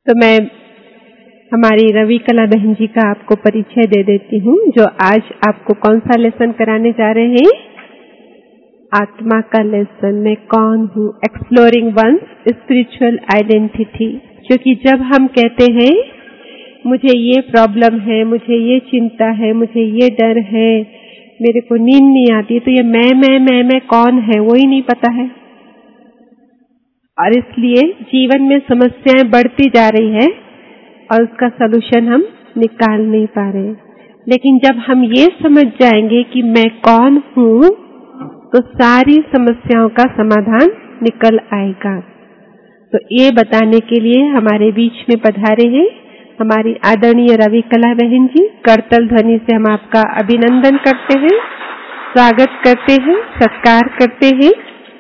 तो मैं हमारी रवि कला बहन जी का आपको परिचय दे देती हूँ, जो आज आपको कौन सा लेसन कराने जा रहे हैं? आत्मा का लेसन। मैं कौन हूँ? Exploring ones spiritual identity. क्योंकि जब हम कहते हैं मुझे ये प्रॉब्लम है, मुझे ये चिंता है, मुझे ये डर है, मेरे को नींद नहीं आती, तो ये मैं कौन है वो ही नहीं पता है। और इसलिए जीवन में समस्याएं बढ़ती जा रही है और उसका सलूशन हम निकाल नहीं पा रहे। लेकिन जब हम ये समझ जाएंगे कि मैं कौन हूँ, तो सारी समस्याओं का समाधान निकल आएगा। तो ये बताने के लिए हमारे बीच में पधारे हैं हमारी आदरणीय रवि कला बहन जी। करतल ध्वनि से हम आपका अभिनंदन करते हैं, स्वागत करते हैं, सत्कार करते हैं।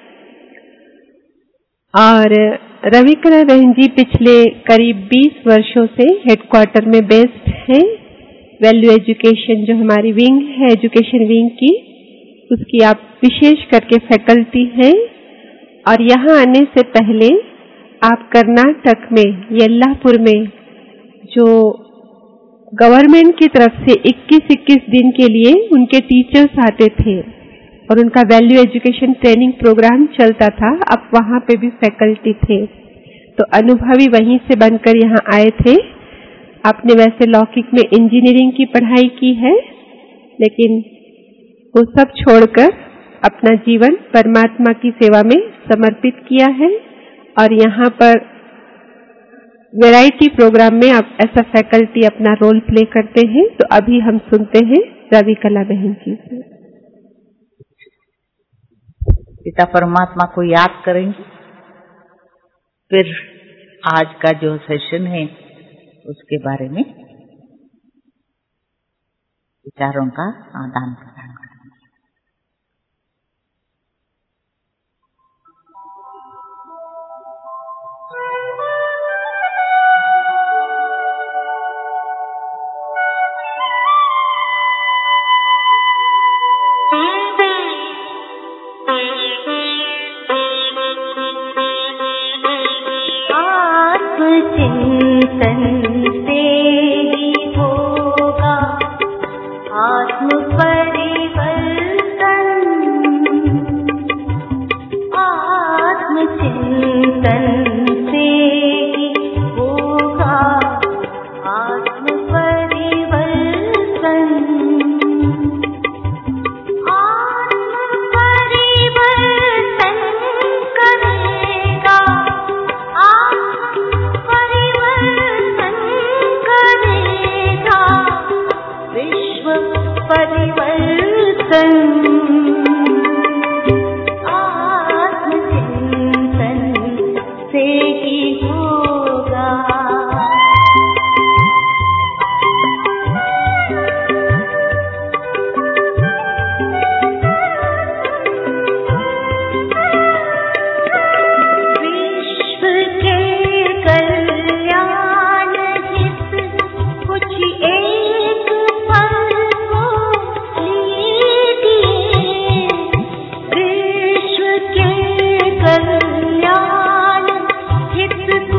और रवि कला बहन जी पिछले करीब 20 वर्षों से हेडक्वार्टर में बेस्ड हैं। वैल्यू एजुकेशन जो हमारी विंग है, एजुकेशन विंग की, उसकी आप विशेष करके फैकल्टी हैं। और यहाँ आने से पहले आप कर्नाटक में येल्लापुर में जो गवर्नमेंट की तरफ से 21-21 दिन के लिए उनके टीचर्स आते थे और उनका वैल्यू एजुकेशन ट्रेनिंग प्रोग्राम चलता था, आप वहाँ पे भी फैकल्टी थे। तो अनुभवी वहीं से बनकर यहाँ आए थे। आपने वैसे लौकिक में इंजीनियरिंग की पढ़ाई की है, लेकिन वो सब छोड़कर अपना जीवन परमात्मा की सेवा में समर्पित किया है। और यहाँ पर वैरायटी प्रोग्राम में आप ऐसा फैकल्टी अपना रोल प्ले करते हैं। तो अभी हम सुनते हैं रवि कला बहन जी से। पिता परमात्मा को याद करेंगे, फिर आज का जो सेशन है उसके बारे में विचारों का आदान प्रदान करेंगे। कल्याण हित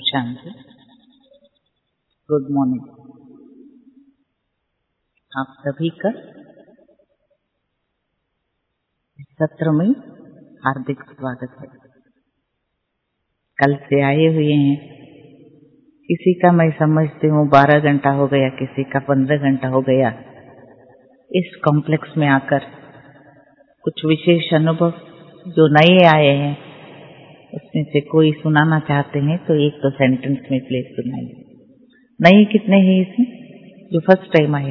शांति। Good morning. आप सभी का इस सत्र में हार्दिक स्वागत है। कल से आए हुए हैं, किसी का मैं समझती हूँ 12 घंटा हो गया, किसी का 15 घंटा हो गया। इस कॉम्प्लेक्स में आकर कुछ विशेष अनुभव जो नए आए हैं उसमें से कोई सुनाना चाहते हैं तो एक दो सेंटेंस में प्लीज सुनाइए। नए कितने हैं इसमें जो फर्स्ट टाइम आए?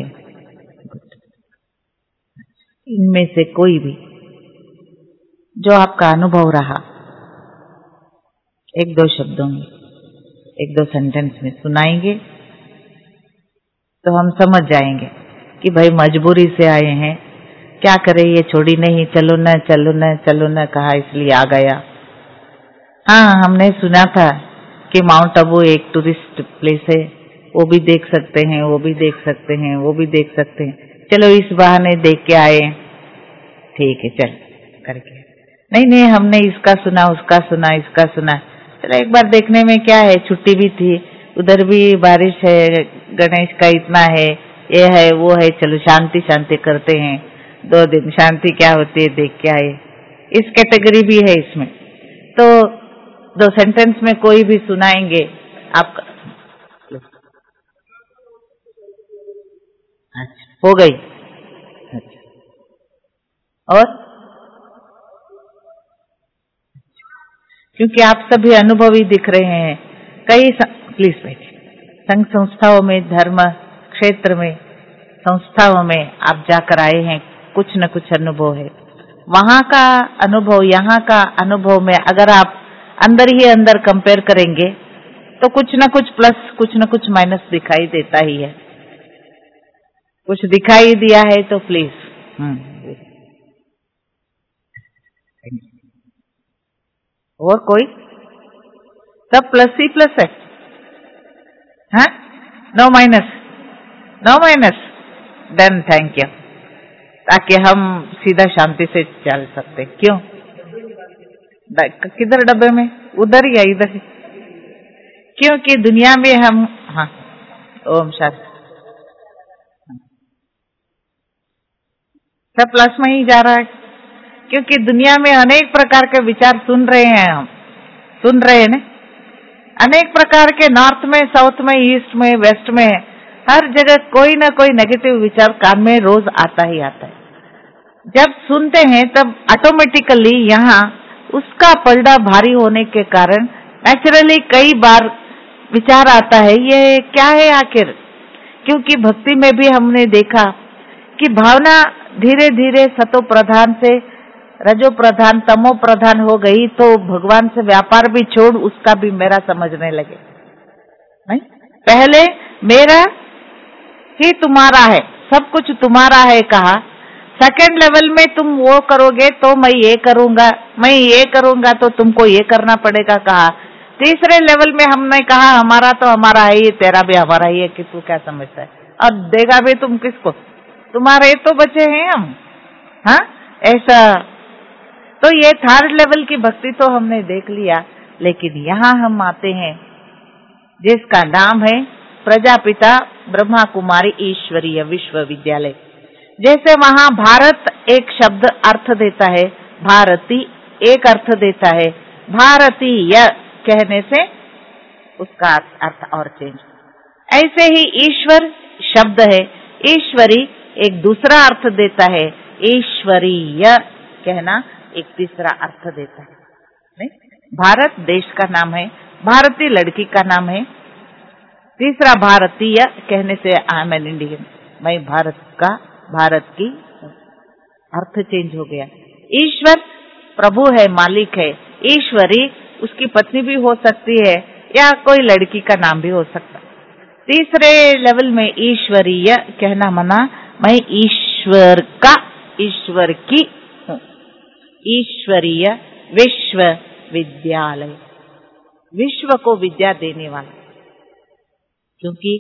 इनमें से कोई भी जो आपका अनुभव रहा एक दो शब्दों में, एक दो सेंटेंस में सुनाएंगे तो हम समझ जाएंगे कि भाई मजबूरी से आए हैं, क्या करें, ये छोड़ी नहीं, चलो न चलो न चलो न कहा इसलिए आ गया। हाँ, हमने सुना था कि माउंट आबू एक टूरिस्ट प्लेस है, वो भी देख सकते हैं, वो भी देख सकते हैं, वो भी देख सकते हैं, चलो इस बहाने देख के आए, ठीक है चल करके। नहीं, हमने इसका सुना, उसका सुना, इसका सुना, चलो एक बार देखने में क्या है, छुट्टी भी थी, उधर भी बारिश है, गणेश का इतना है, ये है वो है, चलो शांति शांति करते हैं, 2 दिन शांति क्या होती है देख के आए। इस कैटेगरी भी है इसमें। तो 2 सेंटेंस में कोई भी सुनाएंगे आपका। अच्छा, हो गई। अच्छा, और क्योंकि आप सभी अनुभवी दिख रहे हैं, कई प्लीज बैठिए, संघ संस्थाओं में, धर्म क्षेत्र में, संस्थाओं में आप जाकर आए हैं, कुछ न कुछ अनुभव है। वहां का अनुभव यहाँ का अनुभव में अगर आप अंदर ही अंदर कंपेयर करेंगे तो कुछ न कुछ प्लस, कुछ न कुछ माइनस दिखाई देता ही है। कुछ दिखाई दिया है तो प्लीज। और कोई? सब प्लस ही प्लस है, हाँ? No minus, no minus, then thank you, ताकि हम सीधा शांति से चल सकते। क्यों? किधर डब्बे में? उधर या इधर? क्योंकि दुनिया में हम, हाँ, ओम शांति, सब प्लस में ही जा रहा है, क्योंकि दुनिया में अनेक प्रकार के विचार सुन रहे हैं, हम सुन रहे हैं ना, अनेक प्रकार के, नॉर्थ में, साउथ में, ईस्ट में, वेस्ट में, हर जगह कोई ना कोई नेगेटिव विचार कान में रोज आता ही आता है। जब सुनते हैं तब ऑटोमेटिकली यहाँ उसका पलड़ा भारी होने के कारण नेचुरली कई बार विचार आता है, ये क्या है आखिर। क्योंकि भक्ति में भी हमने देखा कि भावना धीरे धीरे सतो प्रधान से रजो प्रधान, तमो प्रधान हो गई, तो भगवान से व्यापार भी छोड़ उसका भी मेरा समझने लगे। नहीं, पहले मेरा ही तुम्हारा है, सब कुछ तुम्हारा है कहा। सेकंड लेवल में तुम वो करोगे तो मैं ये करूंगा, मैं ये करूंगा तो तुमको ये करना पड़ेगा कहा। तीसरे लेवल में हमने कहा हमारा तो हमारा है, ये तेरा भी हमारा ही है, कि तू क्या समझता है, और देगा भी तुम किसको, तुम्हारे तो बचे हैं हम, हाँ ऐसा। तो ये थर्ड लेवल की भक्ति तो हमने देख लिया, लेकिन यहाँ हम आते हैं जिसका नाम है प्रजापिता ब्रह्मा कुमारी ईश्वरीय विश्वविद्यालय। जैसे वहां भारत एक शब्द अर्थ देता है, भारती एक अर्थ देता है, भारतीय कहने से उसका अर्थ और चेंज। ऐसे ही ईश्वर शब्द है, ईश्वरी एक दूसरा अर्थ देता है, ईश्वरीय कहना एक तीसरा अर्थ देता है। नहीं, भारत देश का नाम है, भारती लड़की का नाम है, तीसरा भारतीय कहने से आई एम एन इंडियन, मैं भारत का, भारत की अर्थ चेंज हो गया। ईश्वर प्रभु है, मालिक है, ईश्वरी उसकी पत्नी भी हो सकती है या कोई लड़की का नाम भी हो सकता है। तीसरे लेवल में ईश्वरीय कहना मना, मैं ईश्वर का, ईश्वर की हूँ। ईश्वरीय विश्वविद्यालय, विश्व को विद्या देने वाला, क्योंकि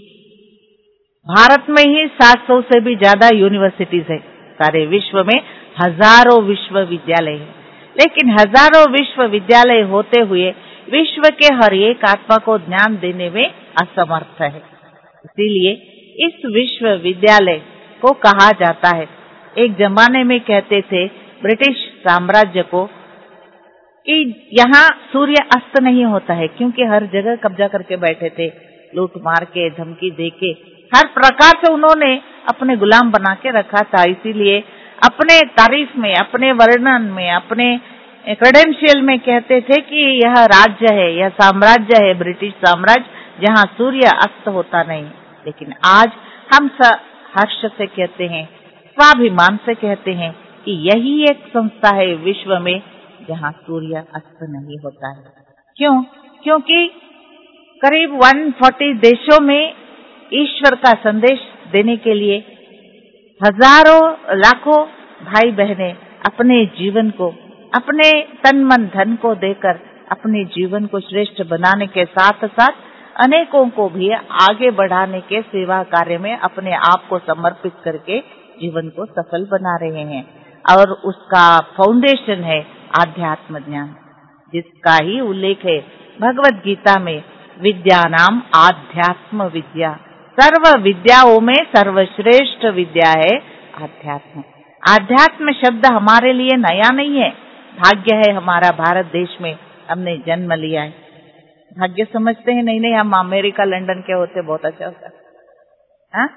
भारत में ही 700 से भी ज्यादा यूनिवर्सिटीज है, सारे विश्व में हजारों विश्वविद्यालय है, लेकिन हजारों विश्वविद्यालय होते हुए विश्व के हर एक आत्मा को ज्ञान देने में असमर्थ है। इसीलिए इस विश्वविद्यालय को कहा जाता है, एक जमाने में कहते थे ब्रिटिश साम्राज्य को कि यहाँ सूर्य अस्त नहीं होता है, क्योंकि हर जगह कब्जा करके बैठे थे, लूट मार के, धमकी देके, हर प्रकार से उन्होंने अपने गुलाम बना के रखा था। इसीलिए अपने तारीफ में, अपने वर्णन में, अपने क्रेडेंशियल में कहते थे कि यह राज्य है, यह साम्राज्य है, ब्रिटिश साम्राज्य, जहाँ सूर्य अस्त होता नहीं। लेकिन आज हम हर्ष से कहते हैं, स्वाभिमान से कहते हैं कि यही एक संस्था है विश्व में जहाँ सूर्य अस्त नहीं होता है। क्यों? क्योंकि करीब 140 देशों में ईश्वर का संदेश देने के लिए हजारों लाखों भाई बहनें अपने जीवन को, अपने तन मन धन को देकर अपने जीवन को श्रेष्ठ बनाने के साथ साथ अनेकों को भी आगे बढ़ाने के सेवा कार्य में अपने आप को समर्पित करके जीवन को सफल बना रहे हैं। और उसका फाउंडेशन है आध्यात्म ज्ञान, जिसका ही उल्लेख है भगवत गीता में, विद्यानाम आध्यात्म विद्या, सर्व विद्याओं में सर्वश्रेष्ठ विद्या है आध्यात्म। आध्यात्म शब्द हमारे लिए नया नहीं है, भाग्य है हमारा भारत देश में हमने जन्म लिया है। भाग्य समझते हैं? नहीं, हम अमेरिका लंदन के होते बहुत अच्छा होता। हाँ,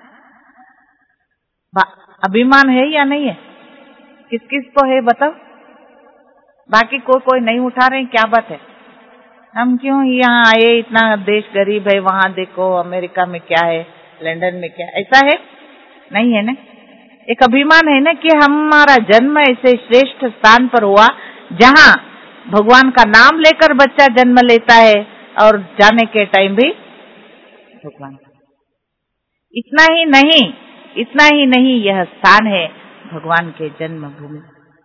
अभिमान है या नहीं है? किस किस को है बताओ? बाकी कोई नहीं उठा रहे, क्या बात है? हम क्यों यहाँ आए? इतना देश गरीब है, वहां देखो अमेरिका में क्या है, लंदन में क्या, ऐसा है? नहीं है ना? एक अभिमान है ना कि हमारा जन्म ऐसे श्रेष्ठ स्थान पर हुआ जहाँ भगवान का नाम लेकर बच्चा जन्म लेता है और जाने के टाइम भी भगवान। इतना ही नहीं, यह स्थान है भगवान के जन्म भूमि।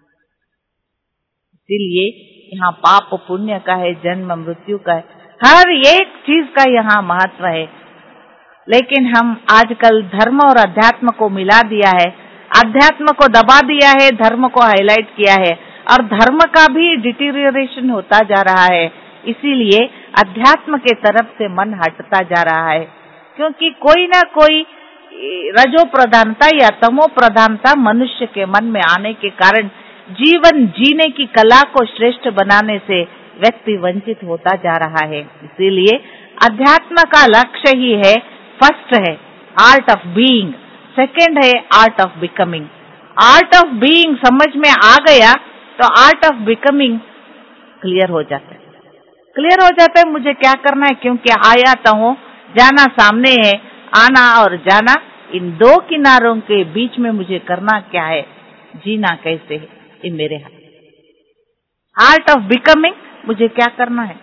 इसीलिए यहाँ पाप पुण्य का है, जन्म मृत्यु का है, हर एक चीज का यहाँ महत्व है। लेकिन हम आजकल धर्म और अध्यात्म को मिला दिया है, अध्यात्म को दबा दिया है, धर्म को हाईलाइट किया है, और धर्म का भी डिटीरियरेशन होता जा रहा है। इसीलिए अध्यात्म के तरफ से मन हटता जा रहा है, क्योंकि कोई ना कोई रजो प्रधानता या तमो प्रधानता मनुष्य के मन में आने के कारण जीवन जीने की कला को श्रेष्ठ बनाने से व्यक्ति वंचित होता जा रहा है। इसीलिए अध्यात्म का लक्ष्य ही है, फर्स्ट है आर्ट ऑफ बीइंग, सेकंड है art of becoming. Art of being समझ में आ गया तो आर्ट ऑफ बिकमिंग क्लियर हो जाता है। मुझे क्या करना है, क्योंकि आया तो हूँ, जाना सामने है, आना और जाना, इन दो किनारों के बीच में मुझे करना क्या है, जीना कैसे है, ये मेरे हाथ। आर्ट ऑफ बिकमिंग, मुझे क्या करना है।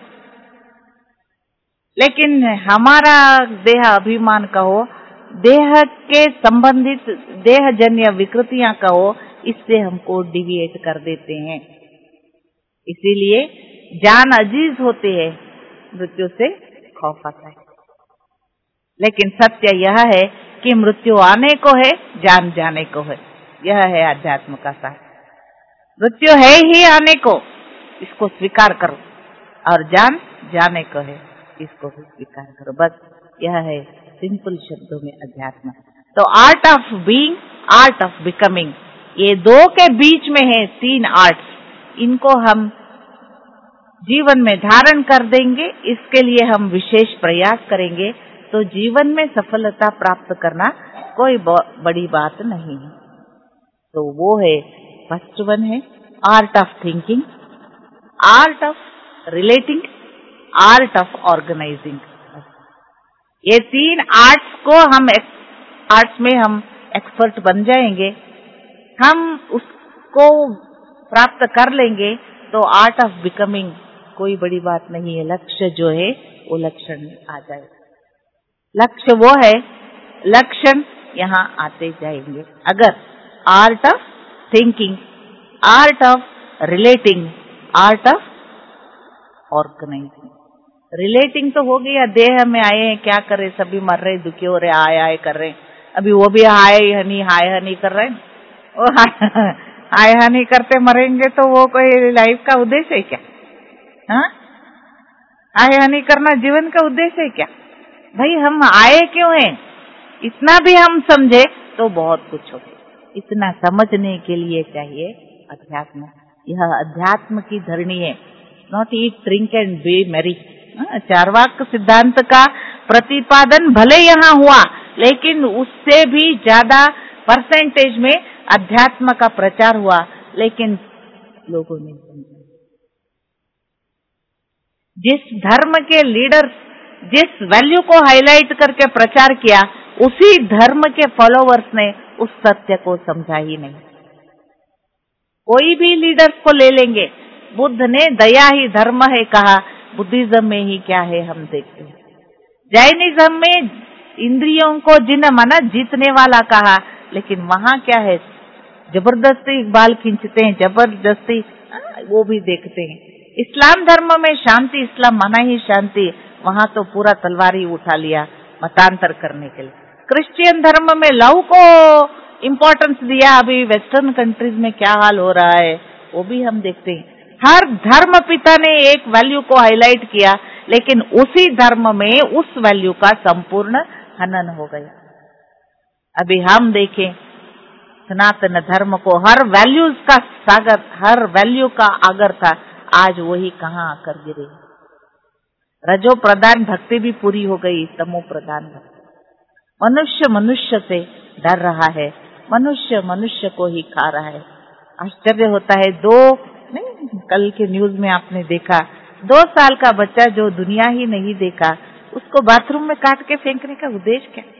लेकिन हमारा देह अभिमान कहो, देह के संबंधित देहजन्य विकृतियां कहो, इससे हमको डिविएट कर देते हैं। इसीलिए जान अजीज होते हैं, मृत्यु से खौफ आता है। लेकिन सत्य यह है कि मृत्यु आने को है, जान जाने को है। यह है अध्यात्म का सार। मृत्यु है ही आने को, इसको स्वीकार करो, और जान जाने को है, इसको भी स्वीकार करो। बस यह है सिंपल शब्दों में अध्यात्म। तो art of being, art of becoming, ये दो के बीच में है तीन आर्ट्स। इनको हम जीवन में धारण कर देंगे, इसके लिए हम विशेष प्रयास करेंगे, तो जीवन में सफलता प्राप्त करना कोई बड़ी बात नहीं है। तो वो है, फर्स्ट वन है art of thinking, art of relating, art of organizing. ये तीन आर्ट्स को आर्ट्स में हम एक्सपर्ट बन जाएंगे, हम उसको प्राप्त कर लेंगे, तो आर्ट ऑफ बिकमिंग कोई बड़ी बात नहीं है। लक्ष्य जो है वो लक्षण आ जाएगा। लक्ष्य वो है, लक्षण यहाँ आते जाएंगे। अगर art of thinking, art of relating, art of organizing. Relating तो हो गया, देह में आए हैं, क्या कर रहे, सभी मर रहे, दुखी हो रहे, हाय हाय कर रहे, अभी वो भी हाय हनी कर रहे हैं। वो हाय हनी करते मरेंगे तो वो कोई लाइफ का उद्देश्य है क्या? हाँ, आय हानि करना जीवन का उद्देश्य है क्या? भाई हम आए क्यों हैं? इतना भी हम समझे तो बहुत कुछ हो। इतना समझने के लिए चाहिए अध्यात्म। यह अध्यात्म की धरनी है। Not eat drink and be merry. Charvaka सिद्धांत का प्रतिपादन भले यहाँ हुआ, लेकिन उससे भी ज्यादा परसेंटेज में अध्यात्म का प्रचार हुआ, लेकिन लोगों ने समझा। जिस धर्म के लीडर्स जिस वैल्यू को हाईलाइट करके प्रचार किया, उसी धर्म के फॉलोवर्स ने उस सत्य को समझा ही नहीं। कोई भी लीडर्स को ले लेंगे, बुद्ध ने दया ही धर्म है कहा, बुद्धिज्म में ही क्या है हम देखते हैं। जैनिज्म में इंद्रियों को जिन मना जीतने वाला कहा, लेकिन वहां क्या है? जबरदस्ती बाल खींचते हैं, जबरदस्ती वो भी देखते हैं। इस्लाम धर्म में शांति, इस्लाम माना ही शांति, वहां तो पूरा तलवार ही उठा लिया मतांतर करने के लिए। क्रिश्चियन धर्म में लव को इम्पोर्टेंस दिया। अभी वेस्टर्न कंट्रीज में क्या हाल हो रहा है वो भी हम देखते हैं। हर धर्म पिता ने एक वैल्यू को हाईलाइट किया, लेकिन उसी धर्म में उस वैल्यू का संपूर्ण हनन हो गया। अभी हम देखें सनातन धर्म को हर वैल्यूज का सागर, हर वैल्यू का आगर था, आज वही कहाँ आकर गिरे। रजो प्रधान भक्ति भी पूरी हो गई, तमो प्रधान भक्ति। मनुष्य मनुष्य से डर रहा है, मनुष्य मनुष्य को ही खा रहा है। आश्चर्य होता है। कल के न्यूज में आपने देखा 2 साल का बच्चा जो दुनिया ही नहीं देखा, उसको बाथरूम में काट के फेंकने का उद्देश्य क्या?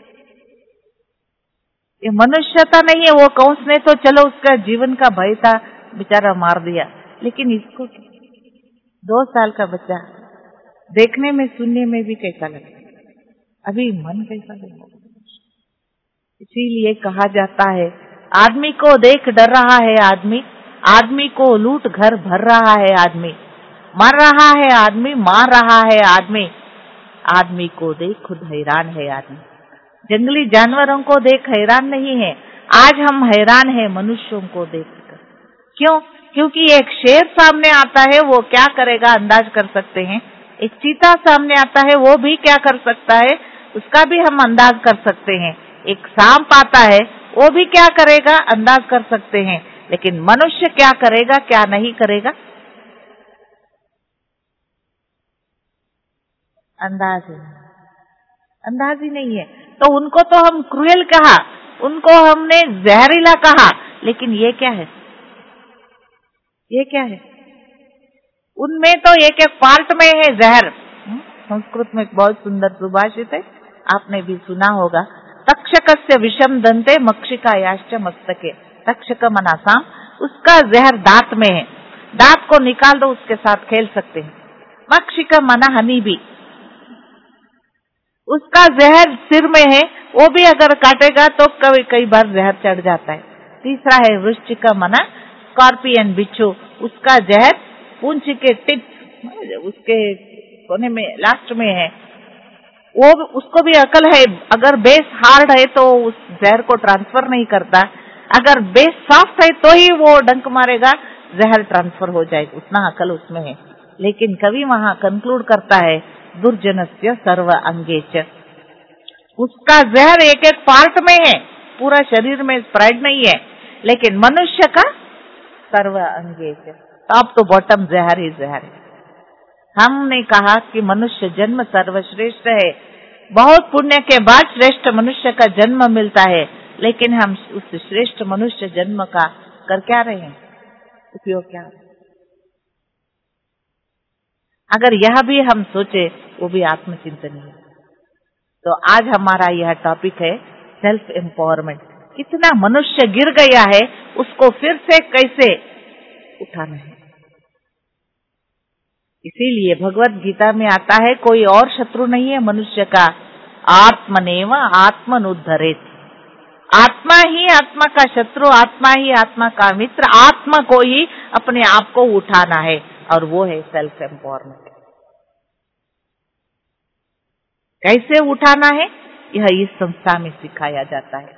ये मनुष्यता नहीं है। वो कंस ने तो चलो उसका जीवन का भय था, बेचारा मार दिया, लेकिन इसको 2 साल का बच्चा देखने में सुनने में भी कैसा लगता है? अभी मन कैसा लगता है? इसीलिए कहा जाता है आदमी को देख डर रहा है आदमी, आदमी को लूट घर भर रहा है आदमी, मर रहा है आदमी, मार रहा है आदमी, आदमी को देख खुद हैरान है आदमी। जंगली जानवरों को देख हैरान नहीं है, आज हम हैरान हैं मनुष्यों को देखकर। क्यों? क्योंकि एक शेर सामने आता है, वो क्या करेगा अंदाज कर सकते हैं। एक चीता सामने आता है, वो भी क्या कर सकता है उसका भी हम अंदाज कर सकते हैं। एक सांप आता है, वो भी क्या करेगा अंदाज कर सकते हैं, लेकिन मनुष्य क्या करेगा क्या नहीं करेगा अंदाज ही नहीं है। तो उनको तो हम क्रूएल कहा, उनको हमने जहरीला कहा, लेकिन ये क्या है? ये क्या है? उनमें तो एक एक पार्ट में है जहर। संस्कृत में एक बहुत सुंदर सुभाषित है, आपने भी सुना होगा। तक्षकस्य विषम दंते मक्षिकायाश्च मस्तके। तक्षक मना सांप, उसका जहर दांत में है, दांत को निकाल दो उसके साथ खेल सकते हैं। मक्षिका मना हनी भी, उसका जहर सिर में है, वो भी अगर काटेगा तो कई बार जहर चढ़ जाता है। तीसरा है वृश्चिका मना स्कॉर्पियन बिच्छू, उसका जहर पूंछ के टिप उसके कोने में लास्ट में है, वो उसको भी अकल है। अगर बेस हार्ड है तो उस जहर को ट्रांसफर नहीं करता, अगर बेस सॉफ्ट है तो ही वो डंक मारेगा, जहर ट्रांसफर हो जाएगा, उतना अकल उसमें है। लेकिन कवि वहां कंक्लूड करता है दुर्जनस्य सर्व अंगेच, उसका जहर एक एक पार्ट में है, पूरा शरीर में स्प्रेड नहीं है, लेकिन मनुष्य का सर्व अंगेच, टॉप टू बॉटम जहर ही जहर है। हमने कहा कि मनुष्य जन्म सर्वश्रेष्ठ है, बहुत पुण्य के बाद श्रेष्ठ मनुष्य का जन्म मिलता है, लेकिन हम उस श्रेष्ठ मनुष्य जन्म का कर क्या रहे हैं, उपयोग क्या? अगर यह भी हम सोचे, वो भी आत्मचिंतन है। तो आज हमारा यह टॉपिक है सेल्फ एम्पावरमेंट। कितना मनुष्य गिर गया है, उसको फिर से कैसे उठाना है। इसीलिए भगवत गीता में आता है कोई और शत्रु नहीं है मनुष्य का, आत्मनेव आत्मनुद्धरेत। आत्मा ही आत्मा का शत्रु, आत्मा ही आत्मा का मित्र, आत्मा को ही अपने आप को उठाना है, और वो है सेल्फ एम्पावरमेंट। कैसे उठाना है, यह इस संस्था में सिखाया जाता है।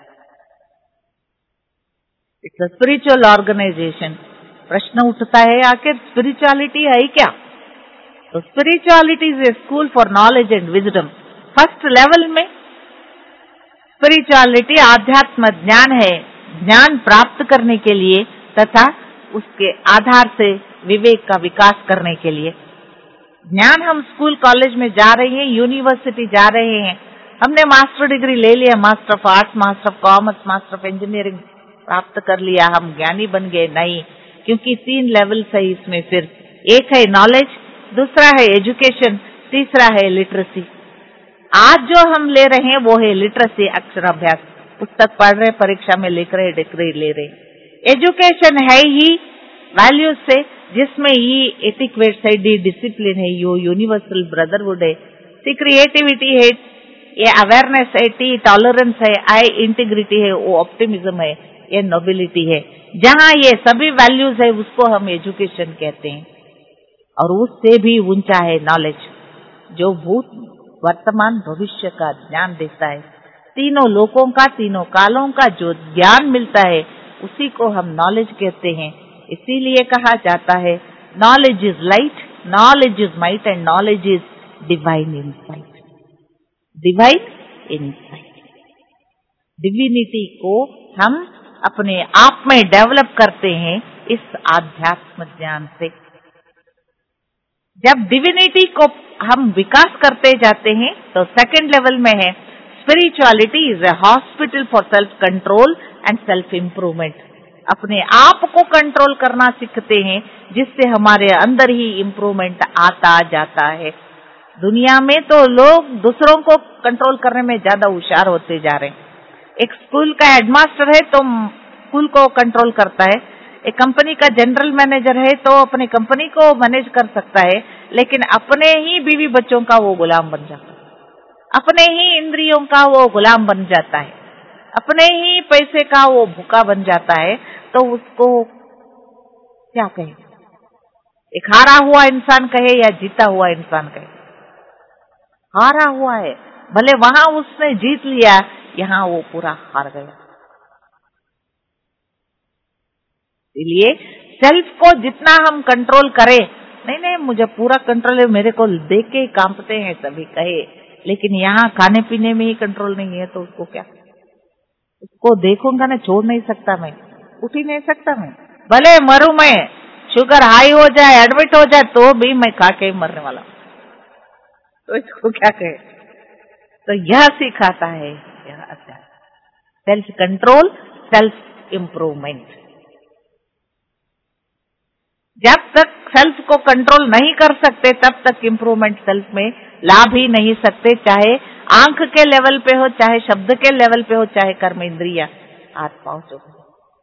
It's a spiritual organization. प्रश्न उठता है आखिर स्पिरिचुअलिटी है क्या? तो spirituality is a school for knowledge and wisdom. First level में स्पिरिचुअलिटी आध्यात्म ज्ञान है, ज्ञान प्राप्त करने के लिए तथा उसके आधार से विवेक का विकास करने के लिए। ज्ञान हम स्कूल कॉलेज में जा रहे हैं, यूनिवर्सिटी जा रहे हैं, हमने मास्टर डिग्री ले लिया, master of arts, master of commerce, master of engineering प्राप्त कर लिया, हम ज्ञानी बन गए? नहीं, क्योंकि 3 लेवल्स है इसमें। फिर एक है नॉलेज, दूसरा है एजुकेशन, तीसरा है लिटरेसी। आज जो हम ले रहे हैं वो है लिटरेसी, अक्षराभ्यास, पुस्तक पढ़ रहे, परीक्षा में लिख रहे, डिग्री ले रहे। एजुकेशन है ही वैल्यूज से, जिसमें ये एटिक्वेट्स है, डी डिसिप्लिन है, यो यूनिवर्सल ब्रदरहुड है, सी क्रिएटिविटी है, ये अवेयरनेस है, टी टॉलरेंस है, आई इंटीग्रिटी है, वो ऑप्टिमिज्म है, ये नोबिलिटी है। जहां ये सभी वैल्यूज है उसको हम एजुकेशन कहते हैं। और उससे भी ऊंचा है नॉलेज, जो भूत वर्तमान भविष्य का ज्ञान देता है। तीनों लोकों का, तीनों कालों का जो ज्ञान मिलता है उसी को हम नॉलेज कहते हैं। इसीलिए कहा जाता है knowledge is light, knowledge is might and knowledge is divine insight. Divine insight, divinity को हम अपने आप में डेवलप करते हैं इस आध्यात्म ज्ञान से। जब डिविनिटी को हम विकास करते जाते हैं तो सेकंड लेवल में है spirituality is a hospital for self control and self improvement. अपने आप को कंट्रोल करना सीखते हैं, जिससे हमारे अंदर ही इम्प्रूवमेंट आता जाता है। दुनिया में तो लोग दूसरों को कंट्रोल करने में ज्यादा होशियार होते जा रहे हैं। एक स्कूल का हेडमास्टर है तो स्कूल को कंट्रोल करता है, एक कंपनी का जनरल मैनेजर है तो अपनी कंपनी को मैनेज कर सकता है, लेकिन अपने ही बीवी बच्चों का वो गुलाम बन जाता है, अपने ही इंद्रियों का वो गुलाम बन जाता है, अपने ही पैसे का वो भूखा बन जाता है। तो उसको क्या कहे? एक हारा हुआ इंसान कहे या जीता हुआ इंसान कहे? हारा हुआ है, भले वहां उसने जीत लिया, यहाँ वो पूरा हार गया। इसलिए सेल्फ को जितना हम कंट्रोल करें, नहीं मुझे पूरा कंट्रोल है, मेरे को देख के कांपते हैं सभी कहे, लेकिन यहाँ खाने पीने में ही कंट्रोल नहीं है तो उसको क्या? उसको देखूंगा ना, छोड़ नहीं सकता मैं, उठ ही नहीं सकता मैं, भले मरूं मैं, शुगर हाई हो जाए, एडमिट हो जाए तो भी मैं खा के मरने वाला, तो इसको क्या कहे? तो यह सिखाता है यह अध्यात्म, सेल्फ कंट्रोल, सेल्फ इम्प्रूवमेंट। जब तक सेल्फ को कंट्रोल नहीं कर सकते तब तक इम्प्रूवमेंट सेल्फ में ला भी नहीं सकते, चाहे आंख के लेवल पे हो, चाहे शब्द के लेवल पे हो, चाहे कर्म इंद्रिया हाथ पांव जो हो।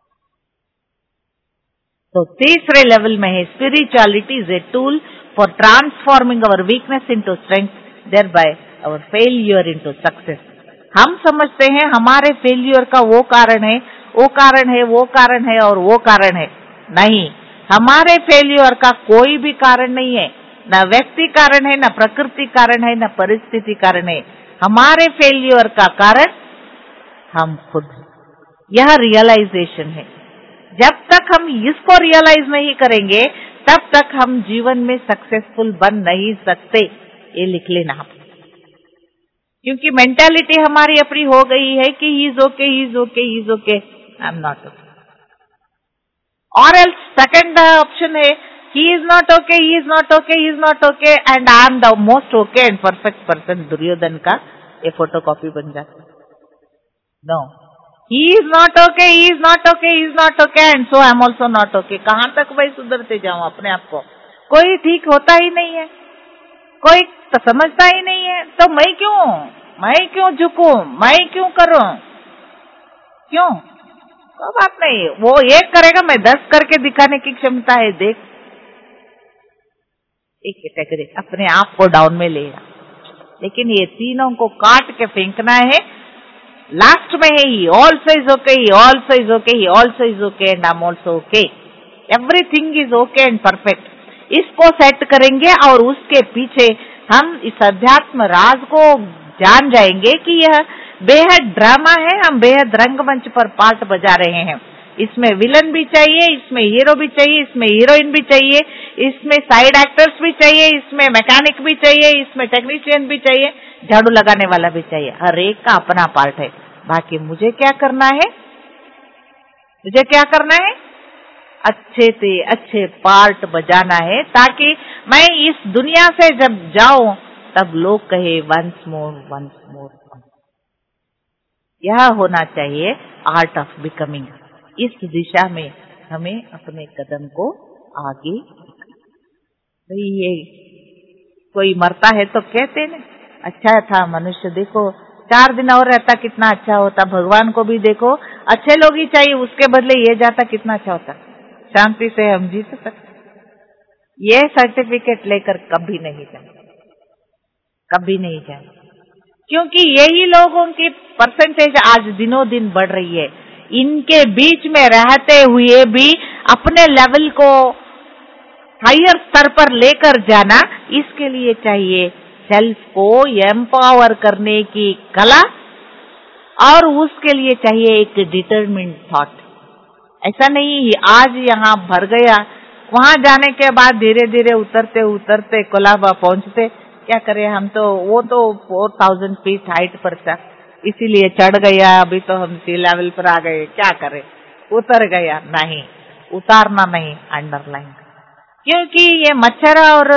तो तीसरे लेवल में है spirituality is a tool for transforming our weakness into strength, thereby our failure into success. हम समझते हैं हमारे फेलियर का वो कारण है, वो कारण है, वो कारण है और वो कारण है। नहीं, हमारे फेलियर का कोई भी कारण नहीं है, न व्यक्ति कारण है, न प्रकृति कारण है, न परिस्थिति कारण है। हमारे फेलियर का कारण हम खुद हैं। यह रियलाइजेशन है। जब तक हम इसको रियलाइज नहीं करेंगे तब तक हम जीवन में सक्सेसफुल बन नहीं सकते, ये लिख लेना आप। क्योंकि मेंटालिटी हमारी अपनी हो गई है कि he is okay, he is okay, he is okay, I am not okay. और एल्स सेकंड ऑप्शन है he is not okay, he is not okay, he is not okay and I am the most okay and perfect person। Duryodhan का ये photocopy बन जाता है। No, he is not okay, he is not okay, he is not okay and so I am also not okay। कहाँ तक भाई सुधरते जाऊं अपने आप को? कोई ठीक होता ही नहीं है, कोई तो समझता ही नहीं है, तो मैं क्यों झुकूं, मैं क्यों करूं? क्यों? कोई बात नहीं, वो एक करेगा, मैं 10 करके दिखाने की क्षमता है, देख। एक कैटेगरी अपने आप को डाउन में लेगा, लेकिन ये तीनों को काट के फेंकना है। लास्ट में है he also is okay, he also is okay, he also is okay and I am also okay, everything is okay and perfect. इसको सेट करेंगे और उसके पीछे हम इस अध्यात्म राज को जान जाएंगे कि यह बेहद ड्रामा है, हम बेहद रंगमंच पर पार्ट बजा रहे हैं। इसमें विलन भी चाहिए, इसमें हीरो भी चाहिए, इसमें हीरोइन भी चाहिए, इसमें साइड एक्टर्स भी चाहिए, इसमें मैकेनिक भी चाहिए, इसमें टेक्नीशियन भी चाहिए, झाड़ू लगाने वाला भी चाहिए। हर एक का अपना पार्ट है। बाकी मुझे क्या करना है? मुझे क्या करना है? अच्छे से अच्छे पार्ट बजाना है, ताकि मैं इस दुनिया से जब जाऊं तब लोग कहे वंस मोर वंस मोर। यह होना चाहिए आर्ट ऑफ बिकमिंग। इस दिशा में हमें अपने कदम को आगे भाई, ये कोई मरता है तो कहते ना अच्छा था मनुष्य, देखो 4 दिन और रहता कितना अच्छा होता। भगवान को भी देखो अच्छे लोग ही चाहिए, उसके बदले ये जाता कितना अच्छा होता। शांति से हम जी सकते। ये सर्टिफिकेट लेकर कभी नहीं जाए, कभी नहीं जाए, क्योंकि यही लोगों की परसेंटेज आज दिनों दिन बढ़ रही है। इनके बीच में रहते हुए भी अपने लेवल को हायर स्तर पर लेकर जाना, इसके लिए चाहिए सेल्फ को एम्पावर करने की कला, और उसके लिए चाहिए एक डिटरमिन्ड थॉट। ऐसा नहीं आज यहाँ भर गया, वहां जाने के बाद धीरे धीरे उतरते उतरते कोलाबा पहुंचते, क्या करें हम तो, वो तो 4000 फीट हाइट पर था, इसीलिए चढ़ गया, अभी तो हम सी लेवल पर आ गए, क्या करें, उतर गया। नहीं, उतारना नहीं, अंडरलाइन, क्योंकि ये मच्छर और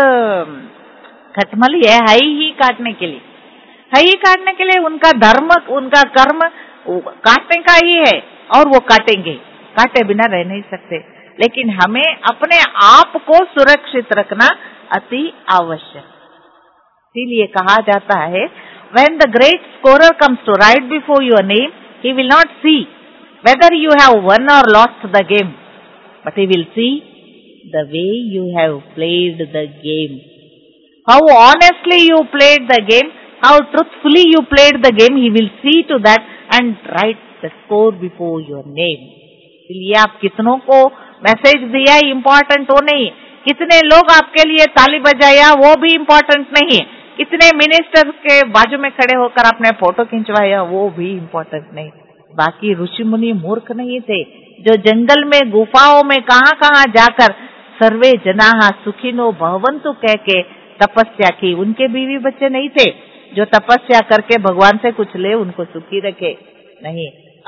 खटमल ये है ही काटने के लिए, है ही काटने के लिए। उनका धर्म, उनका कर्म काटने का ही है, और वो काटेंगे, काटे बिना रह नहीं सकते। लेकिन हमें अपने आप को सुरक्षित रखना अति आवश्यक। इसीलिए कहा जाता है, when the great scorer comes to write before your name, he will not see whether you have won or lost the game, but he will see the way you have played the game. How honestly you played the game, how truthfully you played the game, he will see to that and write the score before your name. इसलिए आप कितनों को message दिया important वो नहीं, कितने लोग आपके लिए ताली बजाया वो भी इम्पोर्टेंट नहीं, कितने मिनिस्टर के बाजू में खड़े होकर आपने फोटो खिंचवाया वो भी इम्पोर्टेंट नहीं। बाकी ऋषि मुनि मूर्ख नहीं थे, जो जंगल में गुफाओं में कहाँ कहाँ जाकर सर्वे जनाः सुखिनो भवन्तु कह के तपस्या की। उनके बीवी बच्चे नहीं थे जो तपस्या करके भगवान से कुछ ले उनको सुखी रखे, नहीं।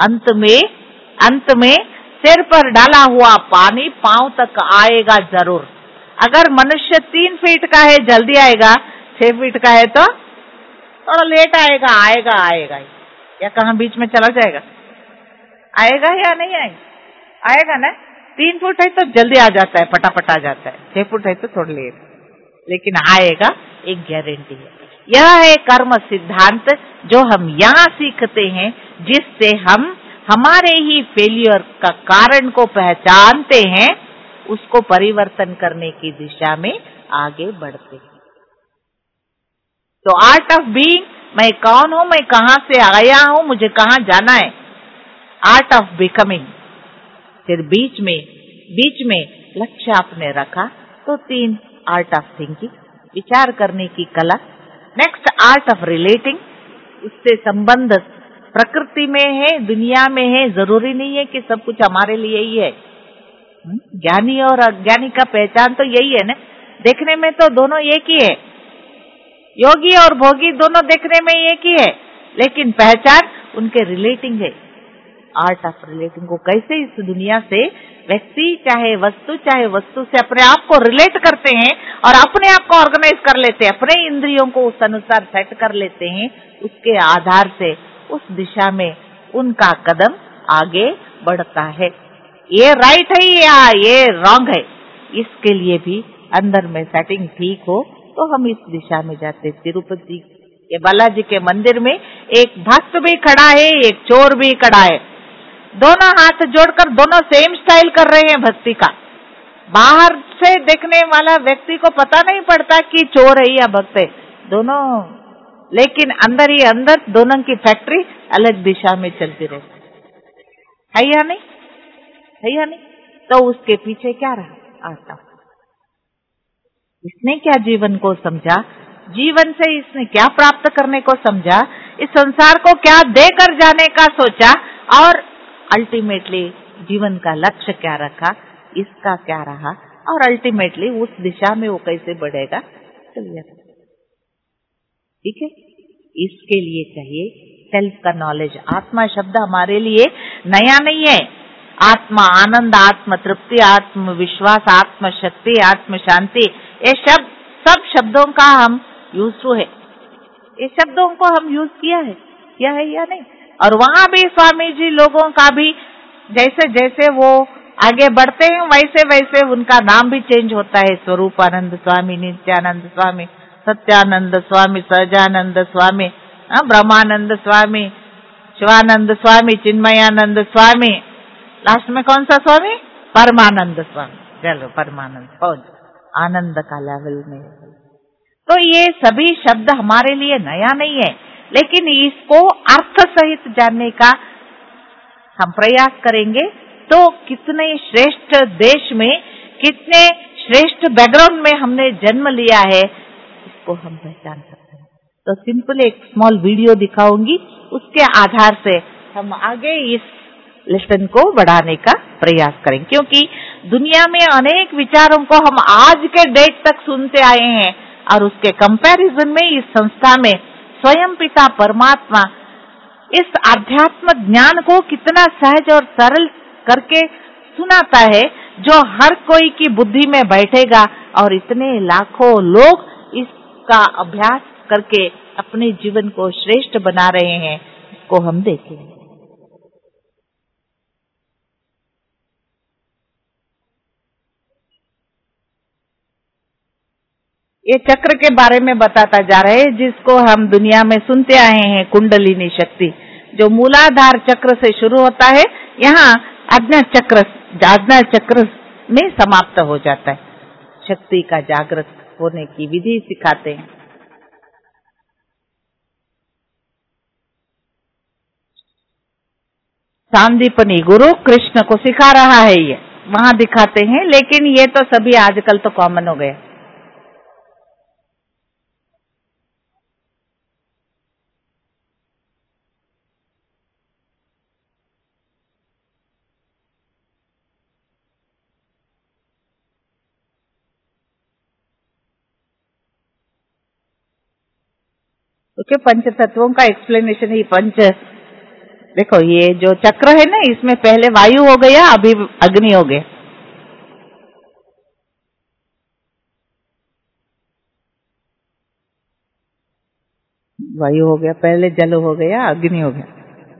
अंत में सिर पर डाला हुआ पानी पांव तक आएगा जरूर। अगर मनुष्य 3 फीट का है जल्दी आएगा, 6 फीट का है तो थोड़ा लेट आएगा, आएगा या कहाँ बीच में चला जाएगा, आएगा या नहीं आएगा, आएगा ना। 3 फुट है तो जल्दी आ जाता है, फटाफट आ जाता है, 6 फुट है तो थोड़ा लेट, लेकिन आएगा, एक गारंटी है। यह है कर्म सिद्धांत जो हम यहाँ सीखते हैं, जिससे हम हमारे ही फेलियर का कारण को पहचानते हैं, उसको परिवर्तन करने की दिशा में आगे बढ़ते हैं। तो आर्ट ऑफ बीइंग, मैं कौन हूं, मैं कहां से आया हूं, मुझे कहां जाना है। आर्ट ऑफ बिकमिंग, फिर बीच में लक्ष्य आपने रखा तो 3 आर्ट ऑफ थिंकिंग, विचार करने की कला। नेक्स्ट आर्ट ऑफ रिलेटिंग, उससे संबंध प्रकृति में है, दुनिया में है, जरूरी नहीं है कि सब कुछ हमारे लिए ही है। ज्ञानी और अज्ञानी का पहचान तो यही है ना, देखने में तो दोनों एक ही है, योगी और भोगी दोनों देखने में एक ही है, लेकिन पहचान उनके रिलेटिंग है। आर्ट ऑफ रिलेटिंग को कैसे इस दुनिया से व्यक्ति चाहे वस्तु से अपने आप को रिलेट करते हैं और अपने आप को ऑर्गेनाइज कर लेते हैं, अपने इंद्रियों को उस अनुसार सेट कर लेते हैं, उसके आधार से उस दिशा में उनका कदम आगे बढ़ता है। ये राइट है या ये रॉन्ग है, इसके लिए भी अंदर में सेटिंग ठीक हो तो हम इस दिशा में जाते। तिरुपति के बालाजी के मंदिर में एक भक्त भी खड़ा है, एक चोर भी खड़ा है, दोनों हाथ जोड़कर दोनों सेम स्टाइल कर रहे हैं भक्ति का। बाहर से देखने वाला व्यक्ति को पता नहीं पड़ता कि चोर है या भक्त है दोनों, लेकिन अंदर ही अंदर दोनों की फैक्ट्री अलग दिशा में चलती रहती है या नहीं, है या नहीं। तो उसके पीछे क्या रहा, आता इसने क्या जीवन को समझा, जीवन से इसने क्या प्राप्त करने को समझा, इस संसार को क्या देकर जाने का सोचा, और अल्टीमेटली जीवन का लक्ष्य क्या रखा, इसका क्या रहा, और अल्टीमेटली उस दिशा में वो कैसे बढ़ेगा, चलिए। ठीक है, इसके लिए चाहिए सेल्फ का नॉलेज। आत्मा शब्द हमारे लिए नया नहीं है। आत्मा आनंद, आत्म तृप्ति, आत्म विश्वास, आत्म शक्ति, आत्म शांति, ये शब्द सब शब्दों का हम यूज है। ये शब्दों को हम यूज किया है या नहीं? और वहां भी स्वामी जी लोगों का भी जैसे जैसे वो आगे बढ़ते हैं वैसे वैसे उनका नाम भी चेंज होता है। स्वरूपानंद स्वामी, नित्यानंद स्वामी, सत्यानंद स्वामी, सहजानंद स्वामी, ब्रह्मानंद स्वामी, शिवानंद स्वामी, चिन्मयानंद स्वामी, लास्ट में कौन सा स्वामी? परमानंद स्वामी। चलो परमानंद पहुंच आनंद का लेवल में। तो ये सभी शब्द हमारे लिए नया नहीं है, लेकिन इसको अर्थ सहित जानने का हम प्रयास करेंगे तो कितने श्रेष्ठ देश में, कितने श्रेष्ठ बैकग्राउंड में हमने जन्म लिया है, इसको हम पहचान सकते हैं। तो सिंपल एक स्मॉल वीडियो दिखाऊंगी, उसके आधार से हम आगे इस लेसन को बढ़ाने का प्रयास करेंगे। क्योंकि दुनिया में अनेक विचारों को हम आज के डेट तक सुनते आए हैं, और उसके कंपैरिजन में इस संस्था में स्वयं पिता परमात्मा इस आध्यात्म ज्ञान को कितना सहज और सरल करके सुनाता है, जो हर कोई की बुद्धि में बैठेगा। और इतने लाखों लोग इसका अभ्यास करके अपने जीवन को श्रेष्ठ बना रहे हैं, इसको हम देखेंगे। ये चक्र के बारे में बताता जा रहे हैं, जिसको हम दुनिया में सुनते आए हैं, कुंडलिनी शक्ति, जो मूलाधार चक्र से शुरू होता है, यहाँ आज्ञा चक्र में समाप्त हो जाता है। शक्ति का जागृत होने की विधि सिखाते हैं। सांदीपनी गुरु कृष्ण को सिखा रहा है, ये वहां दिखाते हैं, लेकिन ये तो सभी आजकल तो कॉमन हो गया। ओके, पंच तत्वों का एक्सप्लेनेशन ही पंच। देखो ये जो चक्र है ना, इसमें पहले वायु हो गया, अभी अग्नि हो गया। वायु हो गया, पहले जल हो गया, अग्नि हो गया।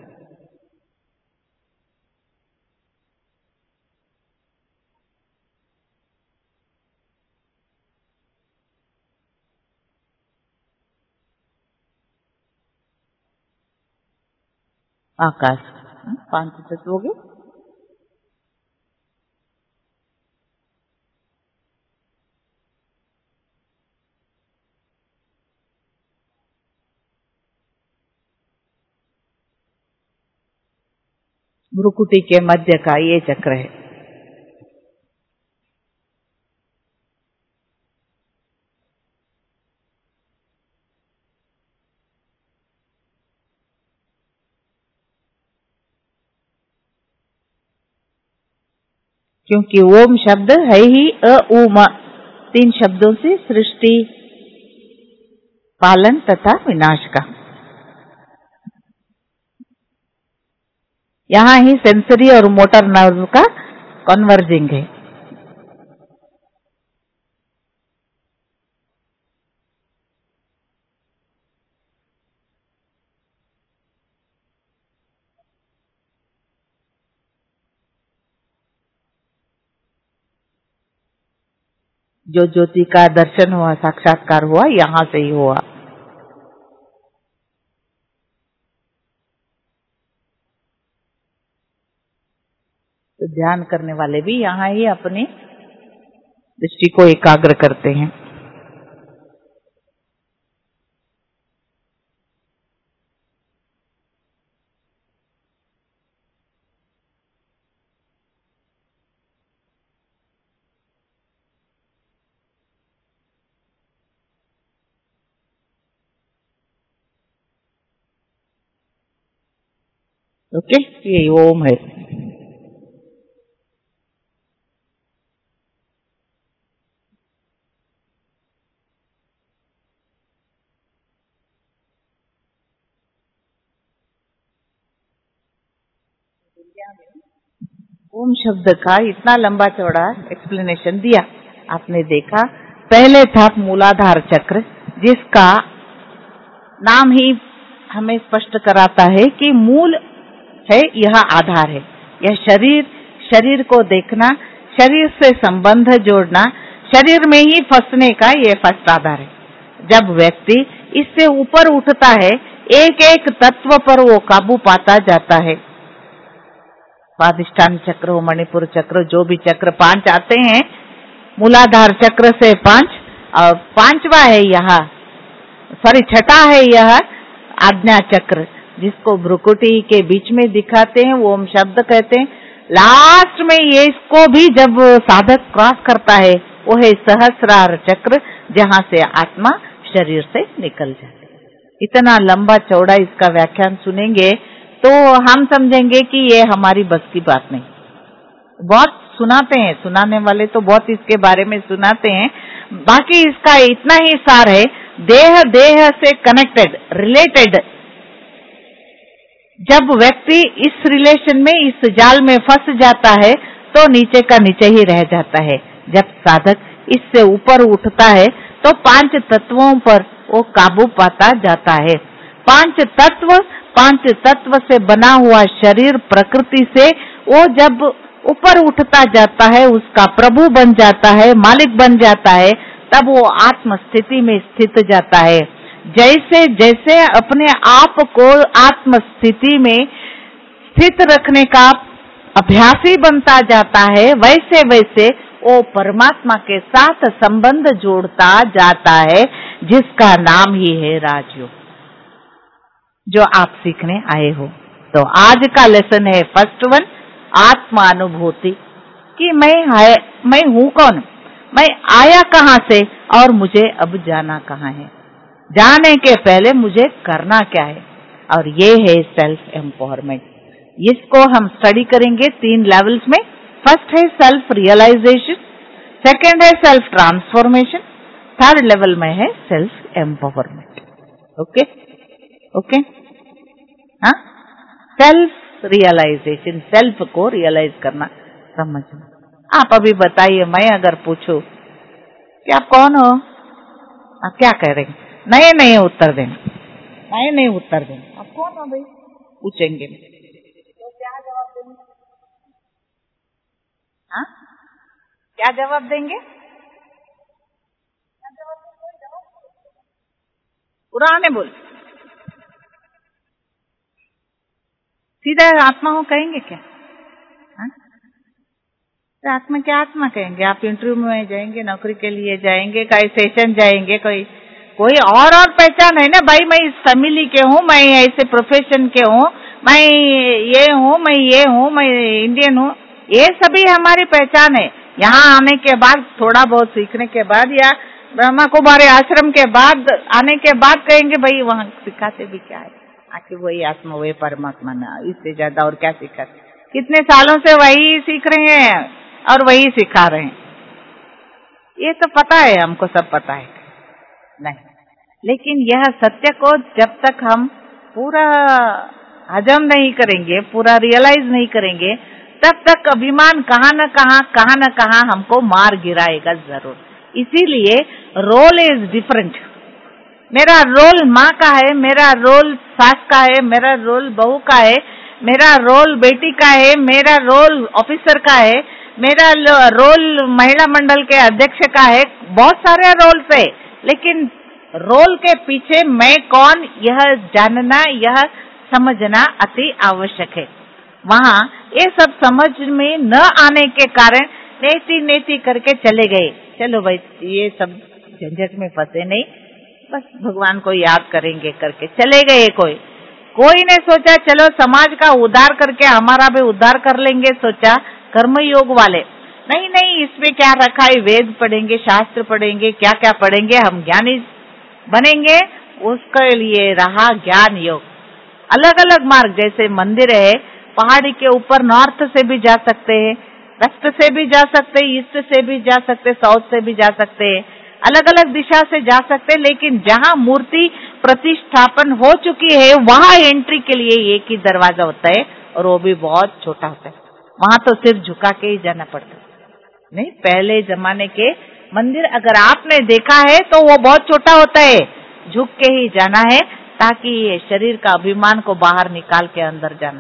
आकाश, 5 तत्व हो गए। भ्रुकुटी के मध्य का ये चक्र है। क्योंकि ओम शब्द है ही अ उ म, 3 शब्दों से सृष्टि, पालन तथा विनाश का। यहाँ ही सेंसरी और मोटर नर्व का कन्वर्जिंग है। जो ज्योति का दर्शन हुआ, साक्षात्कार हुआ, यहाँ से ही हुआ। तो ध्यान करने वाले भी यहाँ ही अपनी दृष्टि को एकाग्र करते हैं। ओके, ये ओम है। ओम शब्द का इतना लंबा चौड़ा एक्सप्लेनेशन दिया। आपने देखा पहले था मूलाधार चक्र, जिसका नाम ही हमें स्पष्ट कराता है कि मूल है, यह आधार है। यह शरीर को देखना, शरीर से संबंध जोड़ना, शरीर में ही फंसने का ये फर्स्ट आधार है। जब व्यक्ति इससे ऊपर उठता है, एक एक तत्व पर वो काबू पाता जाता है। स्वादिष्ठान चक्र हो, मणिपुर चक्र, जो भी चक्र 5 आते हैं, मूलाधार चक्र से 5 और 5वां है यह, छठा है यह आज्ञा चक्र, जिसको भ्रुकुटी के बीच में दिखाते हैं, वो ओम शब्द कहते हैं। लास्ट में ये इसको भी जब साधक क्रॉस करता है, वो है सहस्रार चक्र, जहां से आत्मा शरीर से निकल जाती है। इतना लंबा चौड़ा इसका व्याख्यान सुनेंगे तो हम समझेंगे कि ये हमारी बस की बात नहीं। बहुत सुनाते हैं, सुनाने वाले तो बहुत इसके बारे में सुनाते हैं, बाकी इसका इतना ही सार है, देह से कनेक्टेड, रिलेटेड। जब व्यक्ति इस रिलेशन में, इस जाल में फंस जाता है तो नीचे का नीचे ही रह जाता है। जब साधक इससे ऊपर उठता है तो 5 तत्वों पर वो काबू पाता जाता है। 5 तत्व से बना हुआ शरीर प्रकृति से वो जब ऊपर उठता जाता है, उसका प्रभु बन जाता है, मालिक बन जाता है, तब वो आत्म स्थिति में स्थित जाता है। जैसे जैसे अपने आप को आत्म स्थिति में स्थित रखने का अभ्यासी बनता जाता है, वैसे वैसे वो परमात्मा के साथ संबंध जोड़ता जाता है, जिसका नाम ही है राजयोग, जो आप सीखने आए हो। तो आज का लेसन है फर्स्ट वन, आत्मानुभूति, कि मैं हूँ कौन, मैं आया कहाँ से और मुझे अब जाना कहाँ है। जाने के पहले मुझे करना क्या है, और ये है सेल्फ एम्पावरमेंट। इसको हम स्टडी करेंगे 3 लेवल्स में। फर्स्ट है सेल्फ रियलाइजेशन, सेकंड है सेल्फ ट्रांसफॉर्मेशन, थर्ड लेवल में है सेल्फ एम्पावरमेंट। ओके, हाँ, सेल्फ रियलाइजेशन, सेल्फ को रियलाइज करना, समझना। आप अभी बताइए, मैं अगर पूछूं कि आप कौन हो, आप क्या कह रहे हैं? नए उत्तर देना, नए उत्तर देना। आप कौन हो भाई, पूछेंगे तो क्या जवाब देंगे? हाँ, क्या जवाब देंगे? पुराने बोल, सीधा आत्मा हो कहेंगे क्या? हाँ? तो आत्मा क्या आत्मा कहेंगे? आप इंटरव्यू में जाएंगे, नौकरी के लिए जाएंगे, कहीं सेशन जाएंगे, कोई और पहचान है ना भाई, मैं इस फैमिली के हूँ, मैं ऐसे प्रोफेशन के हूँ, मैं ये हूँ, मैं इंडियन हूँ, ये सभी हमारी पहचान है। यहाँ आने के बाद, थोड़ा बहुत सीखने के बाद, या ब्रह्मा कुमारी आश्रम के बाद आने के बाद कहेंगे भाई वहाँ सिखाते भी क्या है, आखिर वही आत्मा, वही परमात्मा ना, इससे ज्यादा और क्या सिखाते। कितने सालों से वही सीख रहे हैं और वही सिखा रहे हैं, ये तो पता है, हमको सब पता है। नहीं, लेकिन यह सत्य को जब तक हम पूरा हजम नहीं करेंगे, पूरा रियलाइज नहीं करेंगे, तब तक अभिमान कहाँ न कहाँ हमको मार गिराएगा जरूर। इसीलिए रोल इज डिफरेंट। मेरा रोल माँ का है, मेरा रोल सास का है, मेरा रोल बहू का है, मेरा रोल बेटी का है, मेरा रोल ऑफिसर का है, मेरा रोल महिला मंडल के अध्यक्ष का है, बहुत सारे रोल्स है। लेकिन रोल के पीछे मैं कौन, यह जानना, यह समझना अति आवश्यक है। वहाँ ये सब समझ में न आने के कारण नेति करके चले गए। चलो भाई, ये सब झंझट में फंसे नहीं, बस भगवान को याद करेंगे करके चले गए। कोई ने सोचा चलो समाज का उद्धार करके हमारा भी उद्धार कर लेंगे, सोचा कर्मयोग वाले। नहीं, इसमें क्या रखा है, वेद पढ़ेंगे, शास्त्र पढ़ेंगे, क्या क्या पढ़ेंगे, हम ज्ञानी बनेंगे, उसके लिए रहा ज्ञान योग। अलग अलग मार्ग, जैसे मंदिर है, पहाड़ी के ऊपर नॉर्थ से भी जा सकते हैं, वेस्ट से भी जा सकते हैं, ईस्ट से भी जा सकते, साउथ से भी जा सकते हैं, अलग अलग दिशा से जा सकते हैं। लेकिन जहाँ मूर्ति प्रतिष्ठापन हो चुकी है, वहाँ एंट्री के लिए एक ही दरवाजा होता है, और वो भी बहुत छोटा होता है। वहां तो सिर्फ झुका के ही जाना पड़ता है। नहीं, पहले जमाने के मंदिर अगर आपने देखा है तो वो बहुत छोटा होता है, झुक के ही जाना है ताकि ये शरीर का अभिमान को बाहर निकाल के अंदर जाना।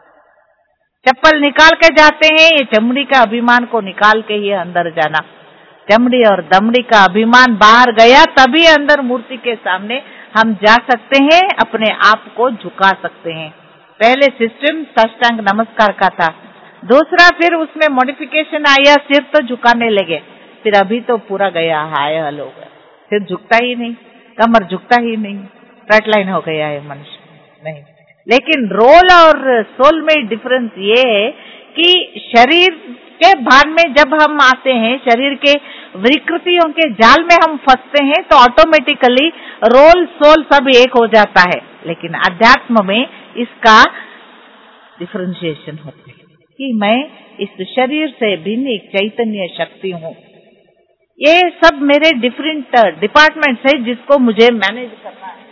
चप्पल निकाल के जाते हैं, ये चमड़ी का अभिमान को निकाल के ही अंदर जाना। चमड़ी और दमड़ी का अभिमान बाहर गया तभी अंदर मूर्ति के सामने हम जा सकते हैं, अपने आप को झुका सकते हैं। पहले सिस्टम साष्टांग नमस्कार का था, दूसरा फिर उसमें मॉडिफिकेशन आया, सिर तो झुकाने लगे, फिर अभी तो पूरा गया हाय हल हो गया, सिर झुकता ही नहीं, कमर झुकता ही नहीं, फ्लैट लाइन हो गया है मनुष्य। नहीं, लेकिन रोल और सोल में डिफरेंस ये है कि शरीर के भान में जब हम आते हैं, शरीर के विकृतियों के जाल में हम फंसते हैं तो ऑटोमेटिकली रोल सोल सब एक हो जाता है। लेकिन अध्यात्म में इसका डिफरेंशिएशन होता है कि मैं इस शरीर से भिन्न एक चैतन्य शक्ति हूँ। ये सब मेरे डिफरेंट डिपार्टमेंट्स है जिसको मुझे मैनेज करना है।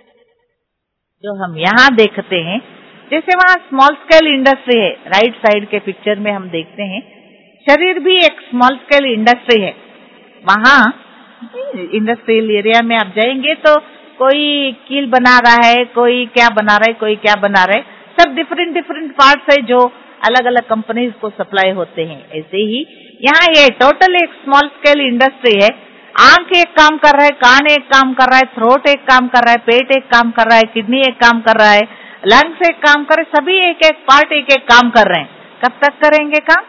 जो हम यहाँ देखते हैं, जैसे वहाँ स्मॉल स्केल इंडस्ट्री है, राइट साइड के पिक्चर में हम देखते हैं, शरीर भी एक स्मॉल स्केल इंडस्ट्री है। वहाँ इंडस्ट्रियल एरिया में आप जाएंगे तो कोई कील बना रहा है, कोई क्या बना रहा है, कोई क्या बना रहा है, सब डिफरेंट डिफरेंट पार्ट्स है जो अलग अलग कंपनीज को सप्लाई होते हैं। ऐसे ही यहाँ ये टोटल एक स्मॉल स्केल इंडस्ट्री है। आंख एक काम कर रहा है, कान एक काम कर रहा है, थ्रोट एक काम कर रहा है, पेट एक काम कर रहा है, किडनी एक काम कर रहा है, लंग्स एक काम कर रहे, सभी एक एक पार्ट एक एक काम कर रहे हैं। कब तक करेंगे काम?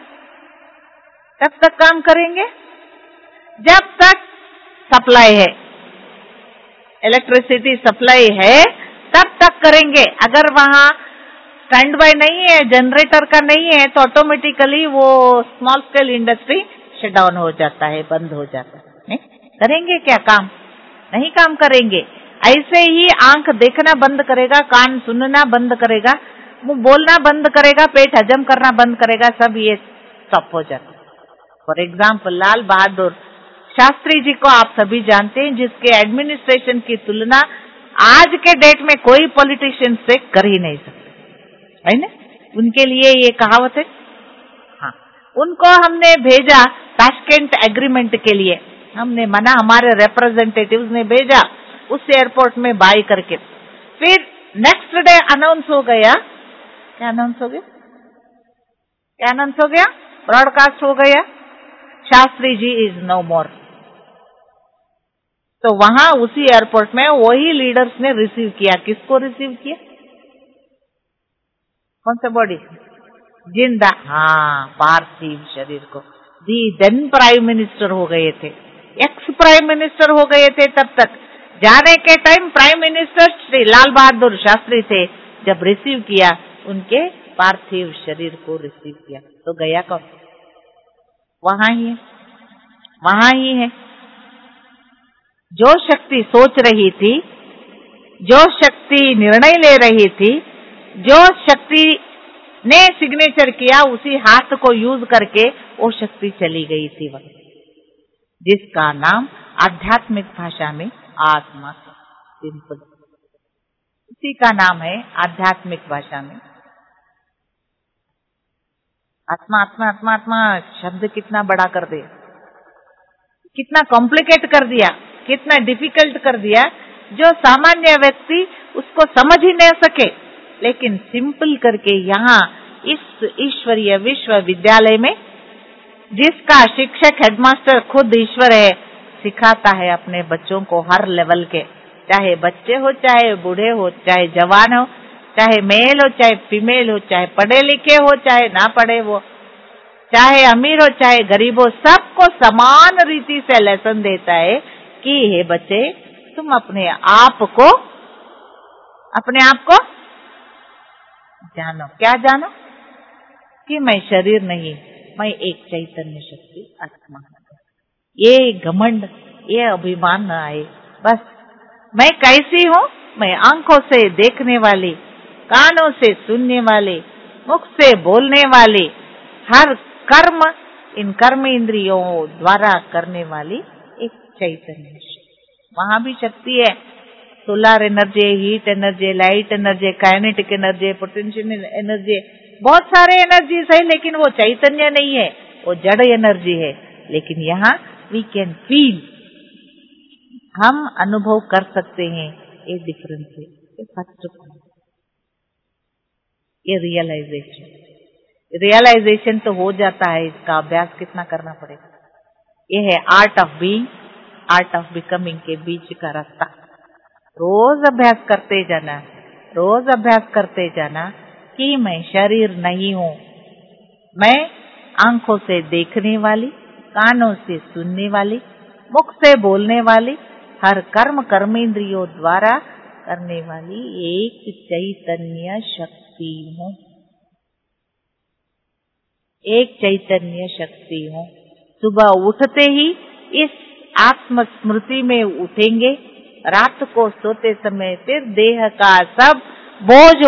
कब तक काम करेंगे? जब तक सप्लाई है, इलेक्ट्रिसिटी सप्लाई है तब तक करेंगे। अगर वहां स्टैंड बाय नहीं है, जनरेटर का नहीं है, तो ऑटोमेटिकली वो small scale industry shut down हो जाता है, बंद हो जाता है। नहीं करेंगे क्या काम? नहीं काम करेंगे। ऐसे ही आंख देखना बंद करेगा, कान सुनना बंद करेगा, मुंह बोलना बंद करेगा, पेट हजम करना बंद करेगा, सब ये स्टॉप हो जाता है। फॉर एग्जाम्पल लाल बहादुर शास्त्री जी को आप सभी जानते हैं, जिसके एडमिनिस्ट्रेशन की तुलना आज के डेट में कोई पॉलिटिशियन से कर ही नहीं सकते, है ना? उनके लिए ये कहावत है। हाँ, उनको हमने भेजा ताशकेंट एग्रीमेंट के लिए, हमने मना, हमारे रिप्रेजेंटेटिव्स ने भेजा उस एयरपोर्ट में बाय करके। फिर नेक्स्ट डे अनाउंस हो गया, क्या अनाउंस हो गया? क्या अनाउंस हो गया? ब्रॉडकास्ट हो गया, Shastri ji is no more. तो वहां उसी एयरपोर्ट में वही लीडर्स ने रिसीव किया। किसको रिसीव किया? कौन सा बॉडी? जिंदा, हाँ, पार्थिव शरीर को। दी देन प्राइम मिनिस्टर हो गए थे, एक्स प्राइम मिनिस्टर हो गए थे तब तक। जाने के time prime minister Shri Lal Bahadur Shastri थे। जब रिसीव किया, उनके पार्थिव शरीर को रिसीव किया, तो गया कौन? वहां ही है, वहां ही है। जो शक्ति सोच रही थी, जो शक्ति निर्णय ले रही थी, जो शक्ति ने सिग्नेचर किया, उसी हाथ को यूज करके वो शक्ति चली गई थी वह, जिसका नाम आध्यात्मिक भाषा में आत्मा, सिंपल, उसी का नाम है आध्यात्मिक भाषा में आत्मा। आत्मा आत्मा आत्मा शब्द कितना बड़ा कर दिया, कितना कॉम्प्लिकेट कर दिया, कितना डिफिकल्ट कर दिया, जो सामान्य व्यक्ति उसको समझ ही नहीं सके। लेकिन सिंपल करके यहाँ इस ईश्वरीय विश्वविद्यालय में, जिसका शिक्षक हेडमास्टर खुद ईश्वर है, सिखाता है अपने बच्चों को हर लेवल के, चाहे बच्चे हो, चाहे बूढ़े हो, चाहे जवान हो, चाहे मेल हो, चाहे फीमेल हो, चाहे पढ़े लिखे हो, चाहे ना पढ़े हो, चाहे अमीर हो, चाहे गरीब हो, सबको समान रीति से लेसन देता है कि हे बच्चे, तुम अपने आप को जानो। क्या जानो? कि मैं शरीर नहीं, मैं एक चैतन्य शक्ति आत्मा। ये घमंड, ये अभिमान न आए। बस मैं कैसी हूँ? मैं आंखों से देखने वाली, कानों से सुनने वाली, मुख से बोलने वाली, हर कर्म इन कर्म इंद्रियों द्वारा करने वाली एक चैतन्य शक्ति। वहां भी शक्ति है, solar energy, heat energy, light energy, kinetic energy, potential energy, बहुत सारे एनर्जीज है, लेकिन वो चैतन्य नहीं है, वो जड़ एनर्जी है। लेकिन यहाँ वी कैन फील, हम अनुभव कर सकते हैं ये डिफरेंस है। ये फर्स्ट पॉइंट, ये रियलाइजेशन तो हो जाता है, इसका अभ्यास कितना करना पड़ेगा। ये है art of being, art of becoming के बीच का रास्ता। रोज अभ्यास करते जाना, रोज अभ्यास करते जाना कि मैं शरीर नहीं हूँ, मैं आंखों से देखने वाली, कानों से सुनने वाली, मुख से बोलने वाली, हर कर्म कर्मेंद्रियों द्वारा करने वाली एक चैतन्य शक्ति हूँ, एक चैतन्य शक्ति हूँ। सुबह उठते ही इस आत्म स्मृति में उठेंगे, रात को सोते समय फिर देह का सब बोझ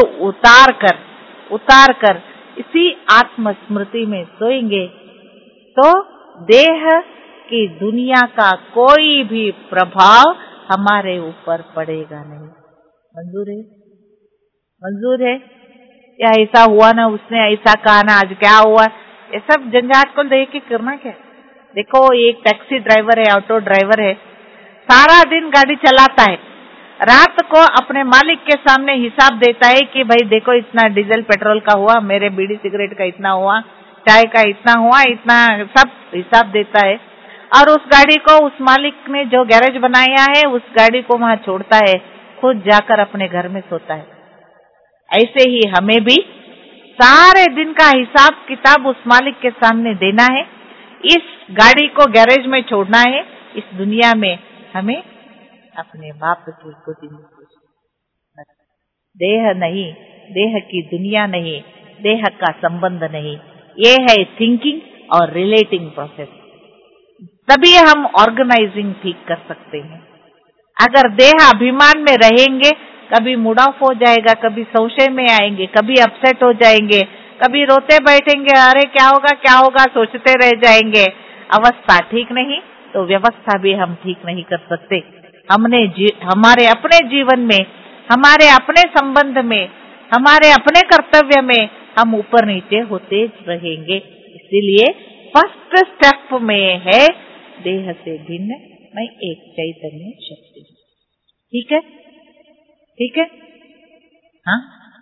उतार कर इसी आत्म स्मृति में सोएंगे, तो देह की दुनिया का कोई भी प्रभाव हमारे ऊपर पड़ेगा नहीं। मंजूर है? मंजूर है? या ऐसा हुआ ना, उसने ऐसा कहा ना, आज क्या हुआ, ये सब झंझाट को देख के करना क्या। देखो, एक टैक्सी ड्राइवर है, ऑटो ड्राइवर है, सारा दिन गाड़ी चलाता है, रात को अपने मालिक के सामने हिसाब देता है कि भाई देखो इतना डीजल पेट्रोल का हुआ, मेरे बीड़ी सिगरेट का इतना हुआ, चाय का इतना हुआ, इतना सब हिसाब देता है। और उस गाड़ी को उस मालिक ने जो गैरेज बनाया है, उस गाड़ी को वहां छोड़ता है, खुद जाकर अपने घर में सोता है। ऐसे ही हमें भी सारे दिन का हिसाब किताब उस मालिक के सामने देना है, इस गाड़ी को गैरेज में छोड़ना है। इस दुनिया में हमें अपने बाप की गोदी में पूछना, देह नहीं, देह की दुनिया नहीं, देह का संबंध नहीं, ये है थिंकिंग और रिलेटिंग प्रोसेस। तभी हम ऑर्गेनाइजिंग ठीक कर सकते हैं। अगर देह अभिमान में रहेंगे, कभी मूड ऑफ हो जाएगा, कभी संशय में आएंगे, कभी अपसेट हो जाएंगे, कभी रोते बैठेंगे, अरे क्या होगा सोचते रह जाएंगे। अवस्था ठीक नहीं तो व्यवस्था भी हम ठीक नहीं कर सकते। हमारे अपने जीवन में, हमारे अपने संबंध में, हमारे अपने कर्तव्य में हम ऊपर नीचे होते रहेंगे। इसीलिए फर्स्ट स्टेप में है देह से भिन्न मैं एक चैतन्य शक्ति। ठीक है, ठीक है। हाँ,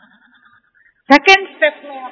सेकेंड स्टेप में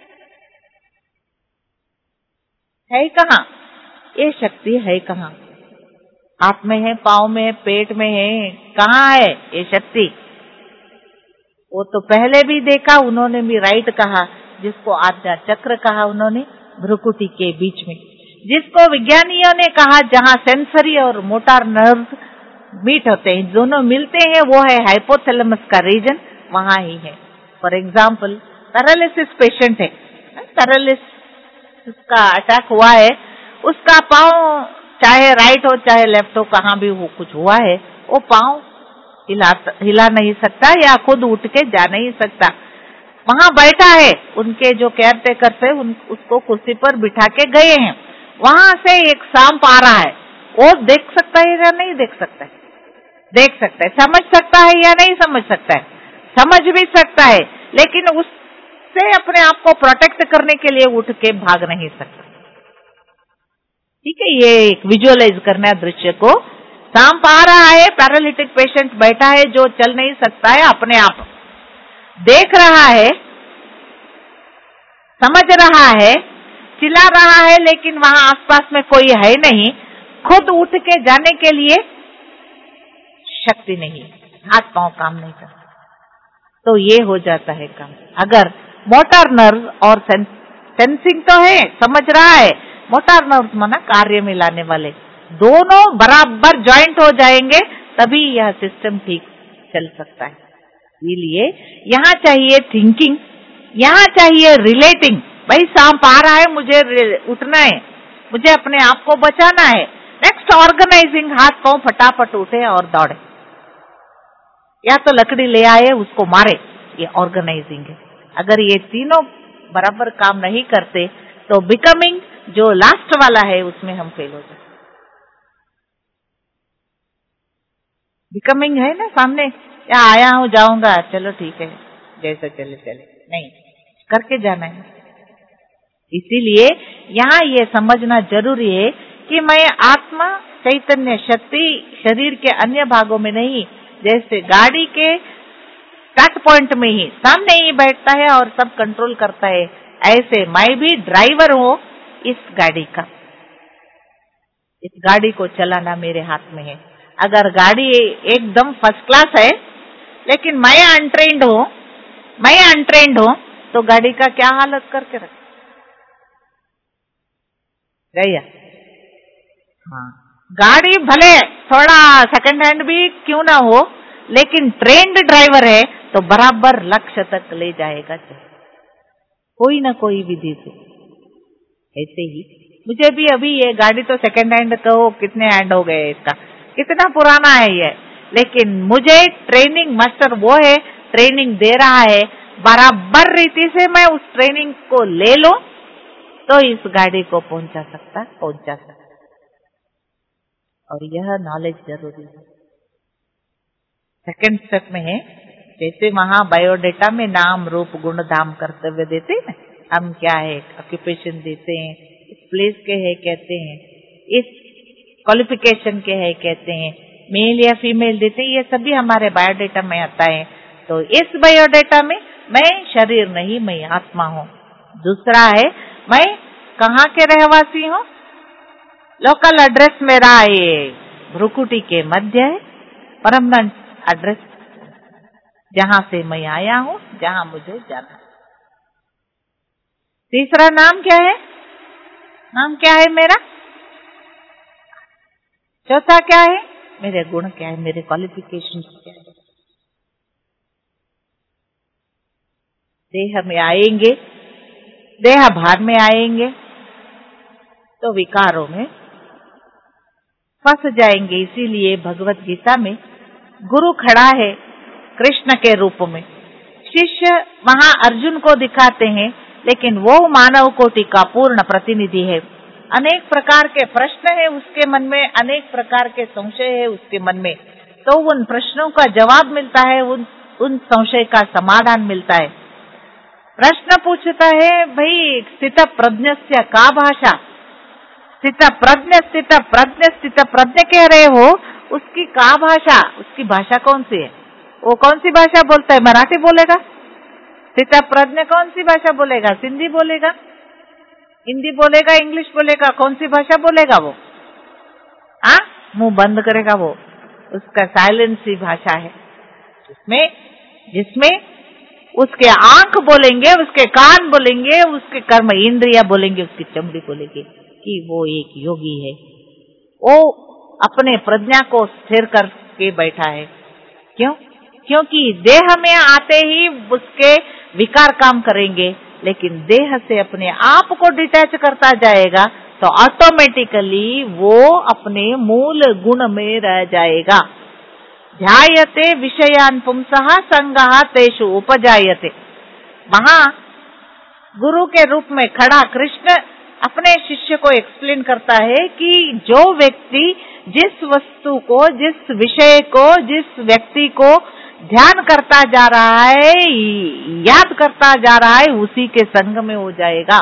है कहाँ ये शक्ति, है कहाँ? हाथ में है, पाँव में है, पेट में है, कहाँ है ये शक्ति? वो तो पहले भी देखा उन्होंने भी राइट कहा, जिसको आज्ञा चक्र कहा उन्होंने, भ्रुकुटी के बीच में, जिसको विज्ञानियों ने कहा जहाँ सेंसरी और मोटर नर्व मीट होते हैं, दोनों मिलते हैं, वो है हाइपोथैलेमस का रीजन, वहां ही है। फॉर एग्जाम्पल, पैरालिसिस पेशेंट है, पैरालिसिस का अटैक हुआ है, उसका पाँव चाहे राइट हो चाहे लेफ्ट हो, कहाँ भी हो कुछ हुआ है, वो पाँव हिला नहीं सकता या खुद उठ के जा नहीं सकता। वहां बैठा है, उनके जो केयर टेकर थे उसको कुर्सी पर बिठा के गए हैं, वहां से एक सांप आ रहा है, वो देख सकता है या नहीं देख सकता है? देख सकता है। समझ सकता है या नहीं समझ सकता है? समझ भी सकता है, लेकिन उससे अपने आप को प्रोटेक्ट करने के लिए उठ के भाग नहीं सकता। ठीक है, ये एक विजुअलाइज करना है दृश्य को। सांप आ रहा है, पैरालिटिक पेशेंट बैठा है जो चल नहीं सकता है, अपने आप देख रहा है, समझ रहा है, चिल्ला रहा है, लेकिन वहां आसपास में कोई है नहीं, खुद उठ के जाने के लिए शक्ति नहीं, हाथ पांव काम नहीं करता, तो ये हो जाता है काम। अगर मोटर नर्व और सेंसिंग तो है, समझ रहा है, मोटर नर्व माना कार्य में लाने वाले, दोनों बराबर ज्वाइंट हो जाएंगे, तभी यह सिस्टम ठीक चल सकता है। इसलिए यहाँ चाहिए थिंकिंग, यहाँ चाहिए रिलेटिंग। भाई सांप आ रहा है, मुझे उठना है, मुझे अपने आप को बचाना है। नेक्स्ट ऑर्गेनाइजिंग, हाथ पांव फटाफट उठे और दौड़े, या तो लकड़ी ले आए उसको मारे, ये ऑर्गेनाइजिंग है। अगर ये तीनों बराबर काम नहीं करते तो बिकमिंग जो लास्ट वाला है उसमें हम फेल हो जाते। बिकमिंग है ना सामने, या आया हूं जाऊंगा, चलो ठीक है जैसा चले चले, नहीं, करके जाना है। इसीलिए यहाँ ये समझना जरूरी है कि मैं आत्मा चैतन्य शक्ति शरीर के अन्य भागों में नहीं, जैसे गाड़ी के स्टार्ट पॉइंट में ही सामने ही बैठता है और सब कंट्रोल करता है, ऐसे मैं भी ड्राइवर हूँ इस गाड़ी का। इस गाड़ी को चलाना मेरे हाथ में है। अगर गाड़ी एकदम फर्स्ट क्लास है लेकिन मैं अनट्रेंड हूँ तो गाड़ी का क्या हालत करके रख गया। हाँ, गाड़ी भले थोड़ा सेकंड हैंड भी क्यों ना हो, लेकिन ट्रेंड ड्राइवर है तो बराबर लक्ष्य तक ले जाएगा, कोई ना कोई विधि से। ऐसे ही मुझे भी अभी ये गाड़ी तो सेकंड हैंड कहो, कितने हैंड हो गए, इसका कितना पुराना है ये, लेकिन मुझे ट्रेनिंग मास्टर वो है, ट्रेनिंग दे रहा है, बराबर रीति से मैं उस ट्रेनिंग को ले लूं तो इस गाड़ी को पहुंचा सकता। और यह नॉलेज जरूरी है। सेकंड स्टेप में है, जैसे वहां बायोडेटा में नाम रूप गुण धाम कर्तव्य देते हैं, हम क्या है, ऑक्यूपेशन देते हैं, इस प्लेस के है कहते हैं, इस क्वालिफिकेशन के है कहते हैं, मेल या फीमेल देते हैं, ये सभी हमारे बायोडेटा में आता है। तो इस बायोडेटा में मैं शरीर नहीं, मैं आत्मा हूँ। दूसरा है, मैं कहाँ के रहवासी हूँ, लोकल एड्रेस मेरा ये भ्रुकुटी के मध्य है, परमानेंट एड्रेस जहां से मैं आया हूँ, जहां मुझे जाना है। तीसरा नाम क्या है, नाम क्या है मेरा। चौथा क्या है, मेरे गुण क्या है, मेरे क्वालिफिकेशन क्या है। देह में आएंगे, देह भार में आएंगे तो विकारों में फंस जाएंगे। इसीलिए भगवत गीता में गुरु खड़ा है कृष्ण के रूप में, शिष्य वहां अर्जुन को दिखाते हैं, लेकिन वो मानव कोटि का पूर्ण प्रतिनिधि है। अनेक प्रकार के प्रश्न है उसके मन में, अनेक प्रकार के संशय है उसके मन में, तो उन प्रश्नों का जवाब मिलता है, उन संशय का समाधान मिलता है। प्रश्न पूछता है, भाई स्थित प्रज्ञस्य का भाषा, स्थित प्रज्ञ कह रहे हो, उसकी का भाषा, उसकी भाषा कौन सी है, वो कौन सी भाषा बोलता है, मराठी बोलेगा। स्थित प्रज्ञ कौन सी भाषा बोलेगा, सिंधी बोलेगा, हिंदी बोलेगा, इंग्लिश बोलेगा, कौन सी भाषा बोलेगा वो, मुंह बंद करेगा वो, उसका साइलेंस ही भाषा है, जिसमें उसके आंख बोलेंगे, उसके कान बोलेंगे, उसके कर्म इंद्रिया बोलेंगे, उसकी चमड़ी बोलेगी कि वो एक योगी है, वो अपने प्रज्ञा को स्थिर करके बैठा है। क्यों? क्योंकि देह में आते ही उसके विकार काम करेंगे, लेकिन देह से अपने आप को डिटैच करता जाएगा तो ऑटोमेटिकली वो अपने मूल गुण में रह जाएगा। ध्यायते विषयान पुंसः संगः तेषु उपजायते। वहां गुरु के रूप में खड़ा कृष्ण अपने शिष्य को एक्सप्लेन करता है कि जो व्यक्ति जिस वस्तु को, जिस विषय को, जिस व्यक्ति को ध्यान करता जा रहा है, याद करता जा रहा है, उसी के संग में हो जाएगा।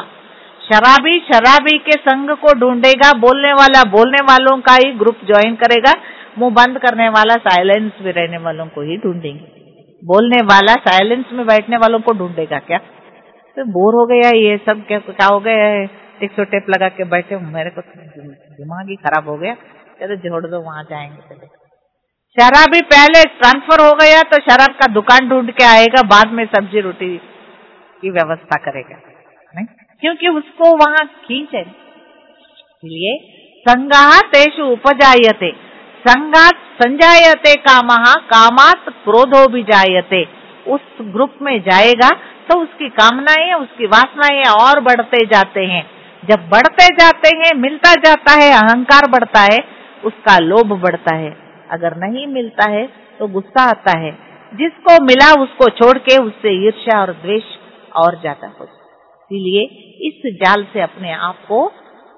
शराबी के संग को ढूंढेगा, बोलने वाला बोलने वालों का ही ग्रुप ज्वाइन करेगा, मुंह बंद करने वाला साइलेंस में रहने वालों को ही ढूंढेंगे। बोलने वाला साइलेंस में बैठने वालों को ढूंढेगा क्या? तो बोर हो गया ये सब, क्या हो गया है, 100 टेप लगा के बैठे हूँ, मेरे को दिमाग ही खराब हो गया, चलो जोड़ दो, वहां जाएंगे। चले शराबी पहले ट्रांसफर हो गया तो शराब का दुकान ढूंढ के आएगा, बाद में सब्जी रोटी की व्यवस्था करेगा, नहीं? क्योंकि उसको वहां खींच है। इसलिए संगाः तेषु उपजायते, संगात संजायते कामः, कामात क्रोधो भी जायते। उस ग्रुप में जाएगा तो उसकी कामनाएं, उसकी वासनाएं और बढ़ते जाते हैं। जब बढ़ते जाते हैं, मिलता जाता है, अहंकार बढ़ता है, उसका लोभ बढ़ता है। अगर नहीं मिलता है तो गुस्सा आता है, जिसको मिला उसको छोड़ के उससे ईर्ष्या और द्वेष और ज्यादा हो। इसलिए इस जाल से अपने आप को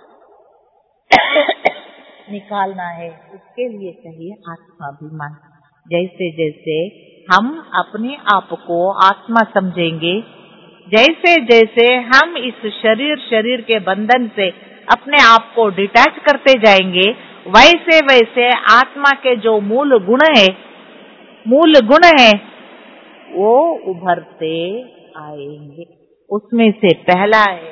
निकालना है, उसके लिए चाहिए आत्माभिमान। जैसे जैसे हम अपने आप को आत्मा समझेंगे, जैसे जैसे हम इस शरीर के बंधन से अपने आप को डिटैच करते जाएंगे, वैसे वैसे आत्मा के जो मूल गुण है वो उभरते आएंगे। उसमें से पहला है,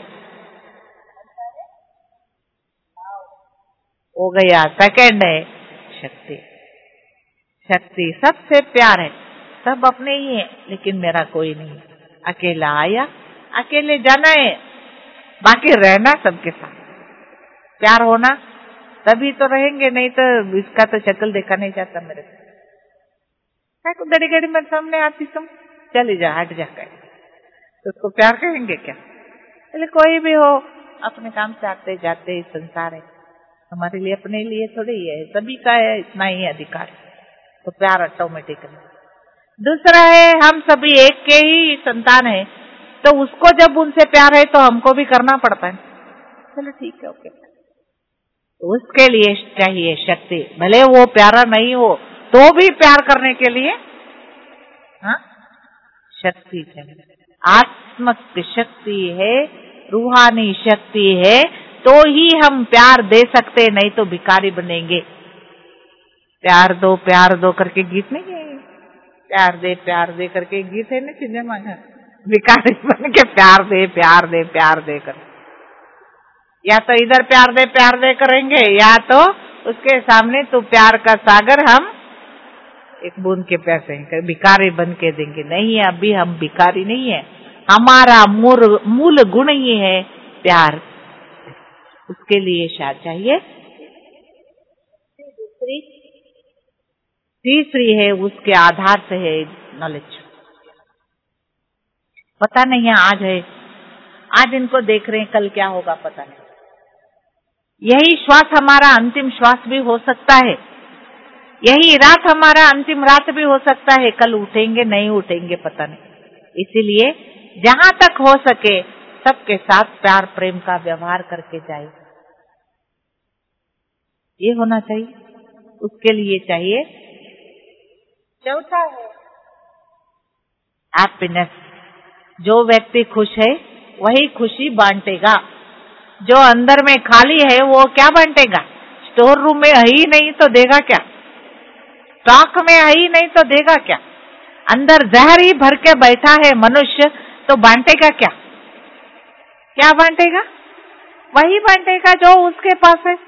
हो गया, सेकंड है शक्ति। शक्ति सबसे प्यार है, सब अपने ही है, लेकिन मेरा कोई नहीं। अकेला आया, अकेले जाना है, बाकी रहना सबके साथ। प्यार होना तभी तो रहेंगे, नहीं तो इसका तो शक्ल देखा नहीं जाता मेरे को। घड़ी घड़ी मेरे सामने आती तुम चली जा, हट जा कर, तो उसको प्यार कहेंगे क्या? पहले कोई भी हो, अपने काम से आते जाते ही संसार है, हमारे लिए अपने लिए थोड़ी है, सभी का है इतना ही अधिकार, तो प्यार ऑटोमेटिक है। दूसरा है, हम सभी एक के ही संतान है, तो उसको जब उनसे प्यार है तो हमको भी करना पड़ता है। चलो ठीक है, ओके। तो उसके लिए चाहिए शक्ति, भले वो प्यारा नहीं हो तो भी प्यार करने के लिए शक्ति चाहिए। आत्मक शक्ति है, रूहानी शक्ति है, तो ही हम प्यार दे सकते, नहीं तो भिखारी बनेंगे। प्यार दो करके गीत नहीं है, प्यार दे करके गीत है ना सिनेमा में, भिखारी बन के प्यार दे कर, या तो इधर प्यार दे करेंगे, या तो उसके सामने तो प्यार का सागर हम एक बूंद के पैसे भिखारी बन के देंगे। नहीं, अभी हम भिखारी नहीं है, हमारा मूल गुण ही है प्यार। उसके लिए शायद चाहिए। तीसरी है, उसके आधार से है नॉलेज। पता नहीं है, आज है, आज इनको देख रहे हैं, कल क्या होगा पता नहीं। यही श्वास हमारा अंतिम श्वास भी हो सकता है, यही रात हमारा अंतिम रात भी हो सकता है, कल उठेंगे नहीं उठेंगे पता नहीं। इसीलिए जहां तक हो सके सबके साथ प्यार प्रेम का व्यवहार करके जाए, ये होना चाहिए। उसके लिए चाहिए चौथा है हैप्पीनेस। जो व्यक्ति खुश है वही खुशी बांटेगा, जो अंदर में खाली है वो क्या बांटेगा? स्टोर रूम में है ही नहीं तो देगा क्या? स्टॉक में है ही नहीं तो देगा क्या? अंदर जहर ही भर के बैठा है मनुष्य, तो बांटेगा क्या? क्या बांटेगा? वही बांटेगा जो उसके पास है।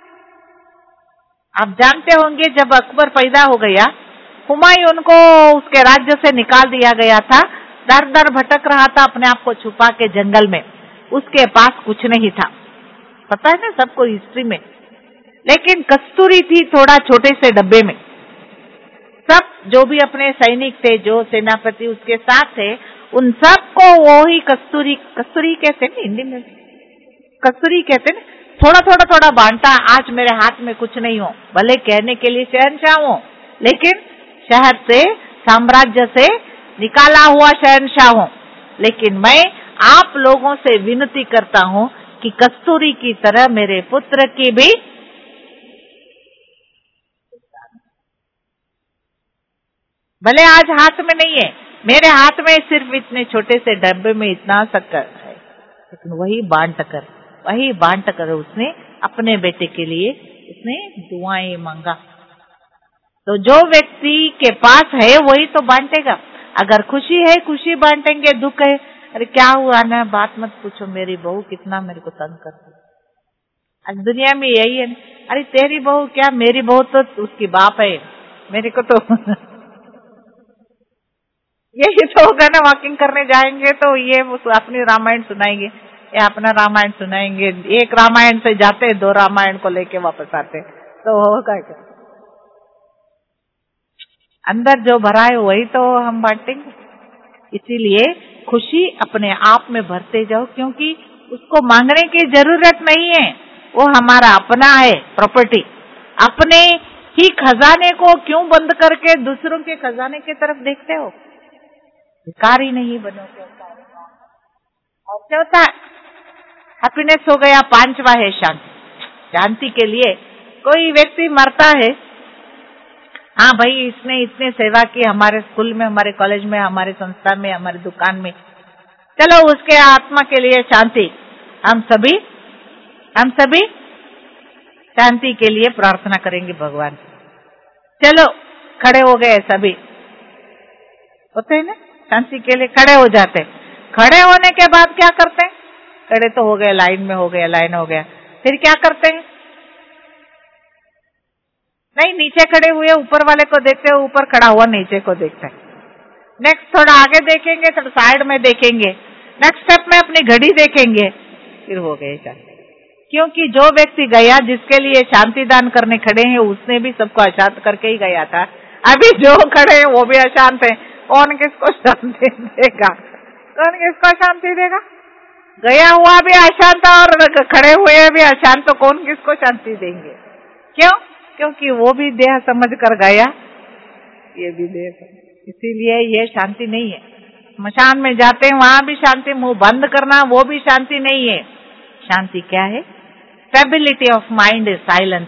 आप जानते होंगे, जब अकबर पैदा हो गया, हुमायूं को उसके राज्य से निकाल दिया गया था, दर दर भटक रहा था अपने आप को छुपा के जंगल में, उसके पास कुछ नहीं था, पता है ना सबको हिस्ट्री में। लेकिन कस्तूरी थी थोड़ा छोटे से डब्बे में। सब जो भी अपने सैनिक थे, जो सेनापति उसके साथ थे, उन सबको वो ही कस्तूरी कहते हैं हिंदी में, कस्तूरी कहते हैं, थोड़ा बांटा। आज मेरे हाथ में कुछ नहीं हो, भले कहने के लिए शहंशाह हो, लेकिन शहर से साम्राज्य से निकाला हुआ शहंशाह हूं, लेकिन मैं आप लोगों से विनती करता हूं कि कस्तूरी की तरह मेरे पुत्र की भी भले आज हाथ में नहीं है, मेरे हाथ में सिर्फ इतने छोटे से डब्बे में इतना शक्कर है, लेकिन वही बांट कर उसने अपने बेटे के लिए उसने दुआएं मांगा। तो जो व्यक्ति के पास है वही तो बांटेगा। अगर खुशी है खुशी बांटेंगे, दुख है अरे क्या हुआ ना, बात मत पूछो, मेरी बहू कितना मेरे को तंग करती। आज दुनिया में यही है, अरे तेरी बहू क्या, मेरी बहू तो उसकी बाप है, मेरे को तो यही तो होगा ना। वॉकिंग करने जाएंगे तो ये अपनी रामायण सुनाएंगे, या अपना रामायण सुनाएंगे, एक रामायण से जाते 2 रामायण को लेके वापस आते, तो होगा क्या? अंदर जो भरा है वही तो हम बांटेंगे। इसीलिए खुशी अपने आप में भरते जाओ, क्योंकि उसको मांगने की जरूरत नहीं है, वो हमारा अपना है, प्रॉपर्टी। अपने ही खजाने को क्यों बंद करके दूसरों के खजाने की तरफ देखते हो? भिखारी नहीं बनोगे। और चौथा हैप्पीनेस हो गया। 5वां है शांति। शांति के लिए कोई व्यक्ति मरता है हाँ भाई, इसने इतने सेवा की हमारे स्कूल में, हमारे कॉलेज में, हमारे संस्था में, हमारी दुकान में, चलो उसके आत्मा के लिए शांति। हम सभी शांति के लिए प्रार्थना करेंगे भगवान। चलो खड़े हो गए, सभी होते हैं ना, शांति के लिए खड़े हो जाते। खड़े होने के बाद क्या करते हैं? खड़े तो हो गए, लाइन में हो गए, लाइन हो गया, फिर क्या करते हैं? नहीं, नीचे खड़े हुए ऊपर वाले को देखते हैं, ऊपर खड़ा हुआ नीचे को देखता है। नेक्स्ट थोड़ा आगे देखेंगे, थोड़ा साइड में देखेंगे, नेक्स्ट स्टेप में अपनी घड़ी देखेंगे, फिर हो गए शांति। क्योंकि जो व्यक्ति गया, जिसके लिए शांति दान करने खड़े हैं, उसने भी सबको अशांत करके ही गया था। अभी जो खड़े हैं वो भी अशांत है। कौन किसको शांति देगा? कौन किसको शांति देगा? गया हुआ भी अशांत और खड़े हुए भी अशांत, तो कौन किसको शांति देंगे? क्यों? क्योंकि वो भी देह समझ कर गया, ये भी देह, इसीलिए ये शांति नहीं है। स्मशान में जाते हैं, वहां भी शांति, मुंह बंद करना वो भी शांति नहीं है। शांति क्या है? Stability of mind is silence.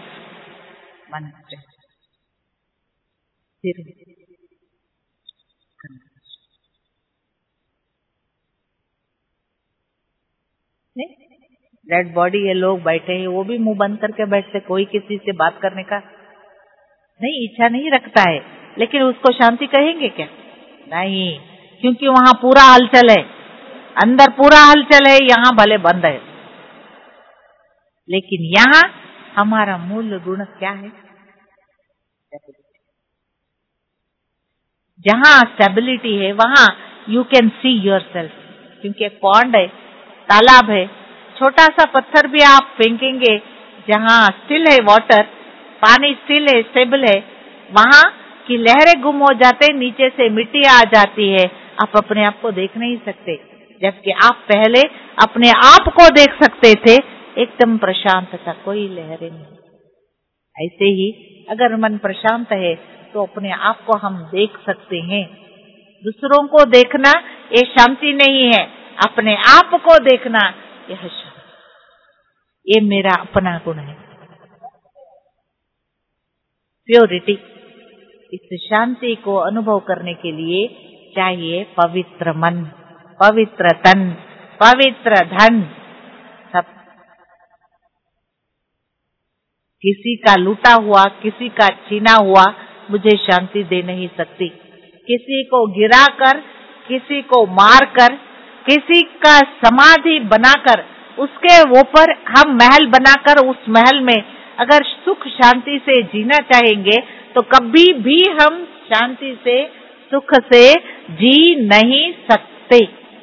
Dead body ये लोग बैठे हैं, वो भी मुंह बंद करके बैठते, कोई किसी से बात करने का नहीं, इच्छा नहीं रखता है, लेकिन उसको शांति कहेंगे क्या? नहीं, क्योंकि वहां पूरा हलचल है, अंदर पूरा हलचल है, यहाँ भले बंद है। लेकिन यहाँ हमारा मूल गुण क्या है? जहां स्टेबिलिटी है वहां यू कैन सी योरसेल्फ। क्योंकि एक पॉन्ड है, तालाब है, छोटा सा पत्थर भी आप फेंकेंगे, जहां स्टिल है वाटर, पानी स्टिल है, स्टेबल है, वहां की लहरें गुम हो जाते, नीचे से मिट्टी आ जाती है, आप अपने आप को देख नहीं सकते। जबकि आप पहले अपने आप को देख सकते थे, एकदम प्रशांत था, कोई लहरें नहीं। ऐसे ही अगर मन प्रशांत है तो अपने आप को हम देख सकते हैं। दूसरों को देखना ये शांति नहीं है, अपने आप को देखना यह शांति। ये मेरा अपना गुण है, प्योरिटी। इस शांति को अनुभव करने के लिए चाहिए पवित्र मन, पवित्र तन, पवित्र धन। सब किसी का लूटा हुआ, किसी का छीना हुआ मुझे शांति दे नहीं सकती। किसी को गिराकर, किसी को मारकर, किसी का समाधि बनाकर, उसके ऊपर हम महल बनाकर, उस महल में अगर सुख शांति से जीना चाहेंगे तो कभी भी हम शांति से, सुख से जी नहीं सकते,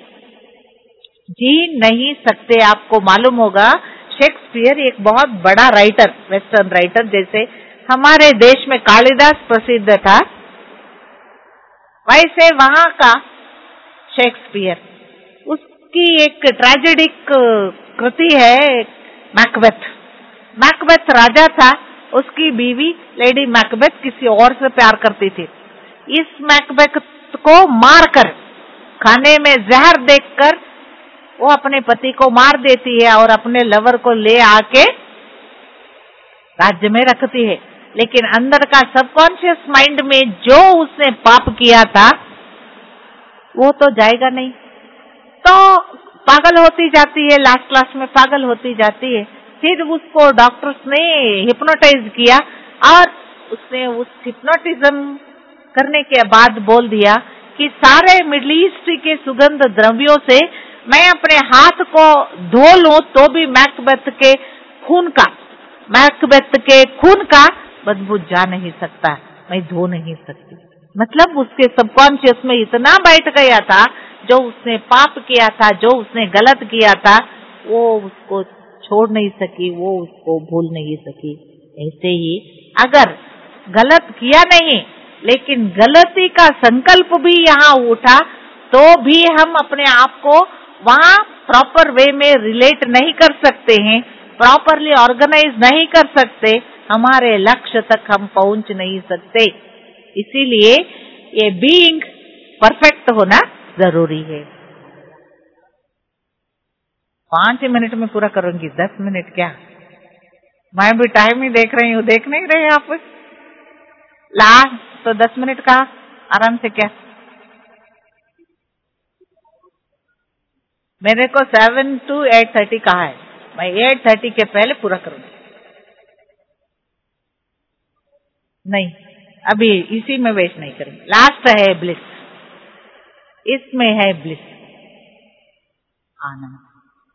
जी नहीं सकते। आपको मालूम होगा, शेक्सपियर एक बहुत बड़ा राइटर, वेस्टर्न राइटर, जैसे हमारे देश में कालिदास प्रसिद्ध था, वैसे वहां का शेक्सपियर, उसकी एक ट्रेजेडिक कृति है मैकबेथ। मैकबेथ राजा था, उसकी बीवी लेडी मैकबेथ किसी और से प्यार करती थी। इस मैकबेथ को मारकर, खाने में जहर देकर वो अपने पति को मार देती है और अपने लवर को ले आके राज्य में रखती है। लेकिन अंदर का सबकॉन्शियस माइंड में जो उसने पाप किया था वो तो जाएगा नहीं, तो पागल होती जाती है, लास्ट क्लास में पागल होती जाती है। फिर उसको डॉक्टर्स ने हिप्नोटाइज किया और उसने उस हिप्नोटिज्म करने के बाद बोल दिया कि सारे मिडिल ईस्ट के सुगंध द्रव्यों से मैं अपने हाथ को धो लूं तो भी मैकबेथ के खून का बदबू जा नहीं सकता, मैं धो नहीं सकती। मतलब उसके सबकॉन्शियस में इतना बैठ गया था, जो उसने पाप किया था, जो उसने गलत किया था, वो उसको छोड़ नहीं सकी, वो उसको भूल नहीं सकी। ऐसे ही अगर गलत किया नहीं, लेकिन गलती का संकल्प भी यहाँ उठा, तो भी हम अपने आप को वहाँ प्रॉपर वे में रिलेट नहीं कर सकते हैं, प्रॉपरली ऑर्गेनाइज नहीं कर सकते, हमारे लक्ष्य तक हम पहुंच नहीं सकते। इसीलिए ये बीइंग परफेक्ट होना जरूरी है। 5 मिनट में पूरा करूंगी, 10 मिनट क्या, मैं भी टाइम ही देख रही हूँ, देख नहीं रहे आप? लास्ट तो 10 मिनट का आराम से। क्या मेरे को 7 to 8:30 कहा है, मैं 8:30 के पहले पूरा करूंगी। नहीं, अभी इसी में वेस्ट नहीं करेंगे। लास्ट है ब्लिस, इसमें है ब्लिस, आनंद,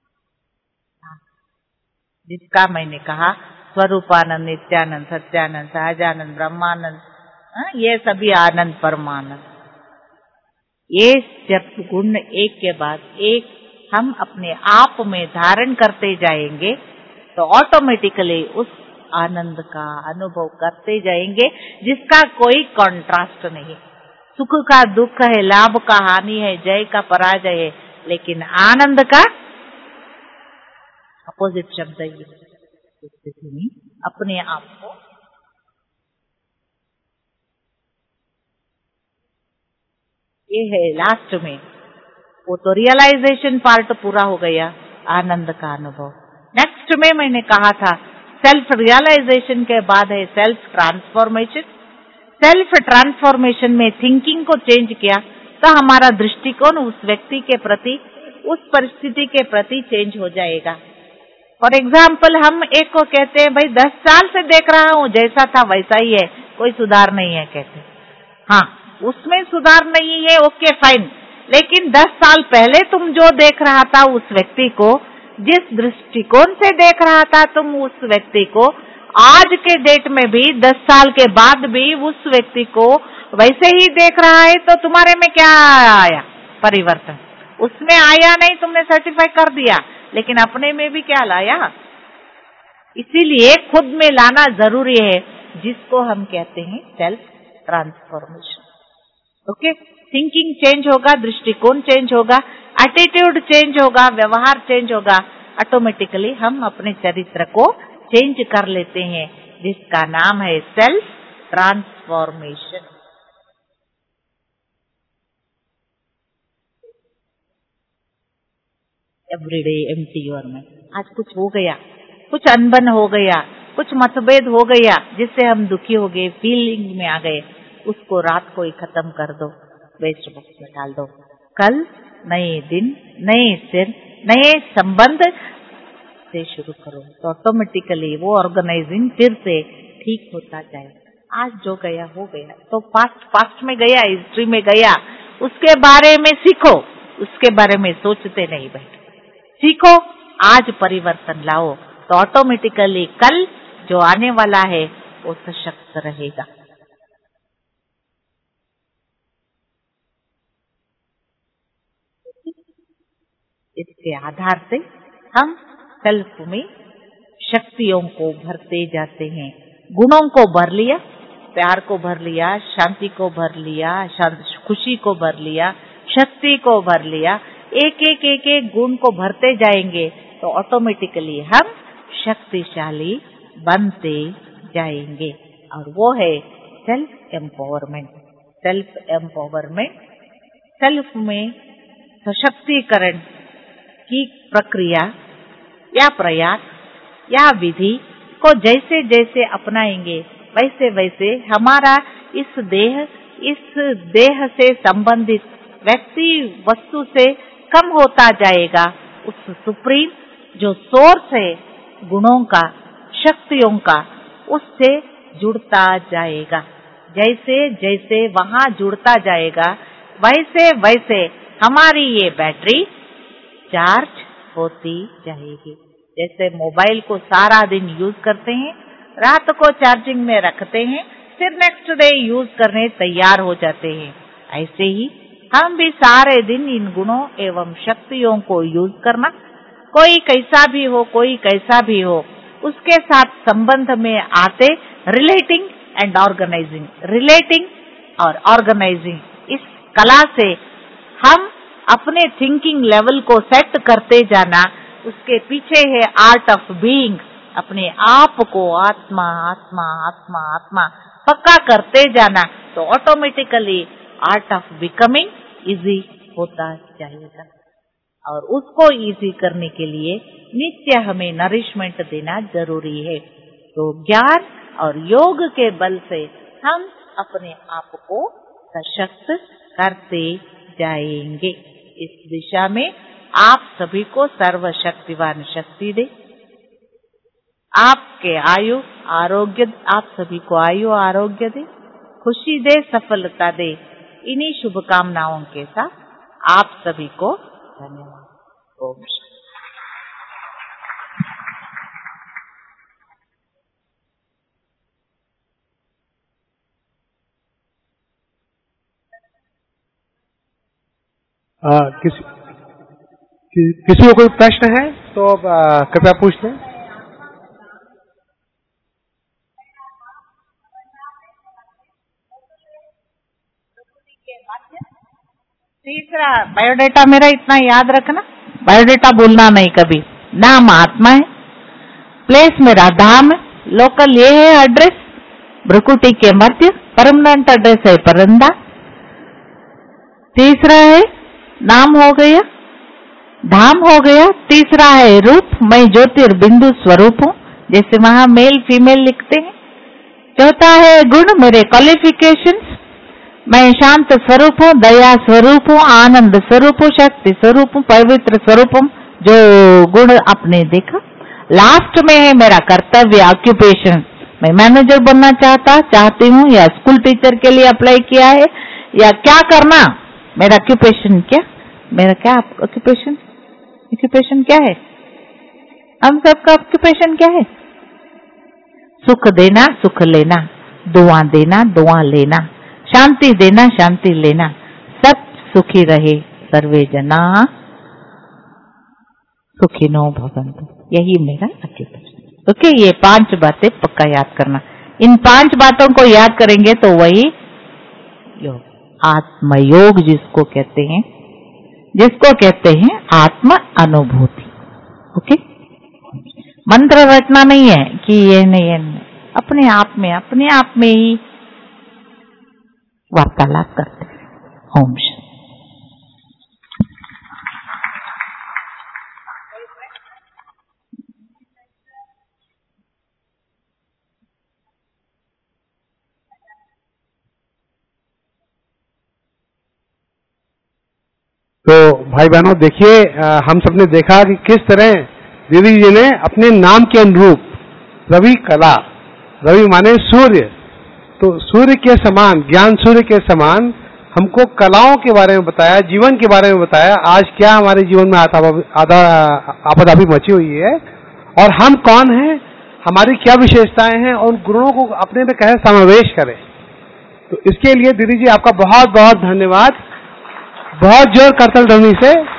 जिसका मैंने कहा स्वरूपानंद, नित्यानंद, सत्यानंद, सहजानंद, ब्रह्मानंद, ये सभी आनंद, परमानंद। ये जब गुण एक के बाद एक हम अपने आप में धारण करते जाएंगे तो ऑटोमेटिकली उस आनंद का अनुभव करते जाएंगे, जिसका कोई कॉन्ट्रास्ट नहीं। सुख का दुख है, लाभ का हानि है, जय का पराजय है, लेकिन आनंद का अपोजिट शब्द है। स्थिति में अपने आप को ये है लास्ट में, वो तो रियलाइजेशन पार्ट पूरा हो गया, आनंद का अनुभव। नेक्स्ट में मैंने कहा था सेल्फ रियलाइजेशन के बाद है सेल्फ ट्रांसफॉर्मेशन। सेल्फ ट्रांसफॉर्मेशन में थिंकिंग को चेंज किया तो हमारा दृष्टिकोण उस व्यक्ति के प्रति, उस परिस्थिति के प्रति चेंज हो जाएगा। फॉर एग्जाम्पल, हम एक को कहते हैं भाई 10 साल से देख रहा हूं, जैसा था वैसा ही है, कोई सुधार नहीं है, कहते हाँ उसमें सुधार नहीं है, ओके फाइन, लेकिन 10 साल पहले तुम जो देख रहा था उस व्यक्ति को, जिस दृष्टिकोण से देख रहा था तुम उस व्यक्ति को, आज के डेट में भी 10 साल के बाद भी उस व्यक्ति को वैसे ही देख रहा है, तो तुम्हारे में क्या आया परिवर्तन? उसमें आया नहीं, तुमने सर्टिफाई कर दिया, लेकिन अपने में भी क्या लाया? इसीलिए खुद में लाना जरूरी है, जिसको हम कहते हैं self transformation. Okay, thinking change होगा, दृष्टिकोण चेंज होगा, एटीट्यूड चेंज होगा, व्यवहार चेंज होगा, ऑटोमेटिकली हम अपने चरित्र को चेंज कर लेते हैं, जिसका नाम है self transformation. Every day empty your mind. आज कुछ हो गया, कुछ अनबन हो गया, कुछ मतभेद हो गया, जिससे हम दुखी हो गए, फीलिंग में आ गए, उसको रात को ही खत्म कर दो, वेस्ट बॉक्स में डाल दो। कल नए दिन, नए सिर, नए संबंध से शुरू करो, तो ऑटोमेटिकली वो ऑर्गेनाइजिंग फिर से ठीक होता जाए। आज जो गया हो गया, तो पास्ट में गया, हिस्ट्री में गया, उसके बारे में सीखो, उसके बारे में सोचते नहीं बैठो, सीखो, आज परिवर्तन लाओ, तो ऑटोमेटिकली कल जो आने वाला है वो सशक्त रहेगा। इसके आधार से हम सेल्फ में शक्तियों को भरते जाते हैं। गुणों को भर लिया, प्यार को भर लिया, शांति को भर लिया, खुशी को भर लिया, शक्ति को भर लिया, एक एक गुण को भरते जाएंगे तो ऑटोमेटिकली हम शक्तिशाली बनते जाएंगे, और वो है self empowerment. Self empowerment, self में सशक्तिकरण की प्रक्रिया या प्रयास या विधि को जैसे जैसे अपनाएंगे, वैसे वैसे हमारा इस देह से संबंधित व्यक्ति वस्तु से कम होता जाएगा। उस सुप्रीम जो सोर्स है गुणों का, शक्तियों का, उससे जुड़ता जाएगा। जैसे जैसे वहां जुड़ता जाएगा, वैसे वैसे हमारी ये बैटरी चार्ज होती जाएगी। जैसे मोबाइल को सारा दिन यूज करते हैं, रात को चार्जिंग में रखते हैं, फिर नेक्स्ट डे यूज करने तैयार हो जाते हैं, ऐसे ही हम भी सारे दिन इन गुणों एवं शक्तियों को यूज करना, कोई कैसा भी हो, कोई कैसा भी हो, उसके साथ संबंध में आते रिलेटिंग एंड ऑर्गेनाइजिंग, रिलेटिंग और ऑर्गेनाइजिंग, इस कला से हम अपने थिंकिंग लेवल को सेट करते जाना। उसके पीछे है आर्ट ऑफ बीइंग, अपने आप को आत्मा आत्मा आत्मा आत्मा पक्का करते जाना, तो automatically art of becoming easy होता जाएगा। और उसको इजी करने के लिए नित्य हमें नरिशमेंट देना जरूरी है। तो ज्ञान और योग के बल से हम अपने आप को सशक्त करते जाएंगे। इस दिशा में आप सभी को सर्वशक्तिवान शक्ति दे, आपके आयु आरोग्य, आप सभी को आयु आरोग्य दे, खुशी दे, सफलता दे। इन्हीं शुभकामनाओं के साथ आप सभी को धन्यवाद। ओम शांति। किसी को कोई प्रश्न है तो कृपया पूछ लें। तीसरा, बायोडेटा मेरा इतना याद रखना, बायोडेटा भूलना नहीं कभी। नाम आत्मा है, प्लेस मेरा धाम है, लोकल ये है एड्रेस भ्रुकुटी के मध्य, परमानेंट एड्रेस है परंदा। तीसरा है नाम हो गया, धाम हो गया। तीसरा है रूप, मैं ज्योतिर्बिंदु स्वरूप हूँ, जैसे वहां मेल फीमेल लिखते हैं। चौथा है गुण, मेरे क्वालिफिकेशंस, मैं शांत स्वरूप हूँ, दया स्वरूप हूँ, आनंद स्वरूप हूँ, शक्ति स्वरूप हूँ, पवित्र स्वरूप हूँ, जो गुण आपने देखा। लास्ट में है मेरा कर्तव्य, ऑक्यूपेशन, मैं मैनेजर बनना चाहती हूँ या स्कूल टीचर के लिए अप्लाई किया है या क्या करना, मेरा ऑक्यूपेशन क्या, मेरा क्या ऑक्यूपेशन, ऑक्यूपेशन क्या है, हम सबका ऑक्यूपेशन क्या है? सुख देना, सुख लेना, दुआ देना, दुआ लेना, शांति देना, शांति लेना, सब सुखी रहे, सर्वे जना सुखिनो भवन्तु, यही मेरा ऑक्यूपेशन। ओके, ये 5 बातें पक्का याद करना। इन 5 बातों को याद करेंगे तो वही योग, आत्मयोग जिसको कहते हैं आत्म अनुभूति। ओके, मंत्र रटना नहीं है कि ये नहीं, अपने आप में ही वार्तालाप करते हैं। ओम शांति। तो भाई बहनों देखिए, हम सबने देखा कि किस तरह दीदी जी ने अपने नाम के अनुरूप रवि कला, रवि माने सूर्य, तो सूर्य के समान, ज्ञान सूर्य के समान हमको कलाओं के बारे में बताया, जीवन के बारे में बताया। आज क्या हमारे जीवन में आपाधापी मची हुई है और हम कौन हैं, हमारी क्या विशेषताएं हैं और गुणों को अपने में कैसे समावेश करें। तो इसके लिए दीदी जी आपका बहुत बहुत धन्यवाद। बहुत जोर करतल ध्वनि से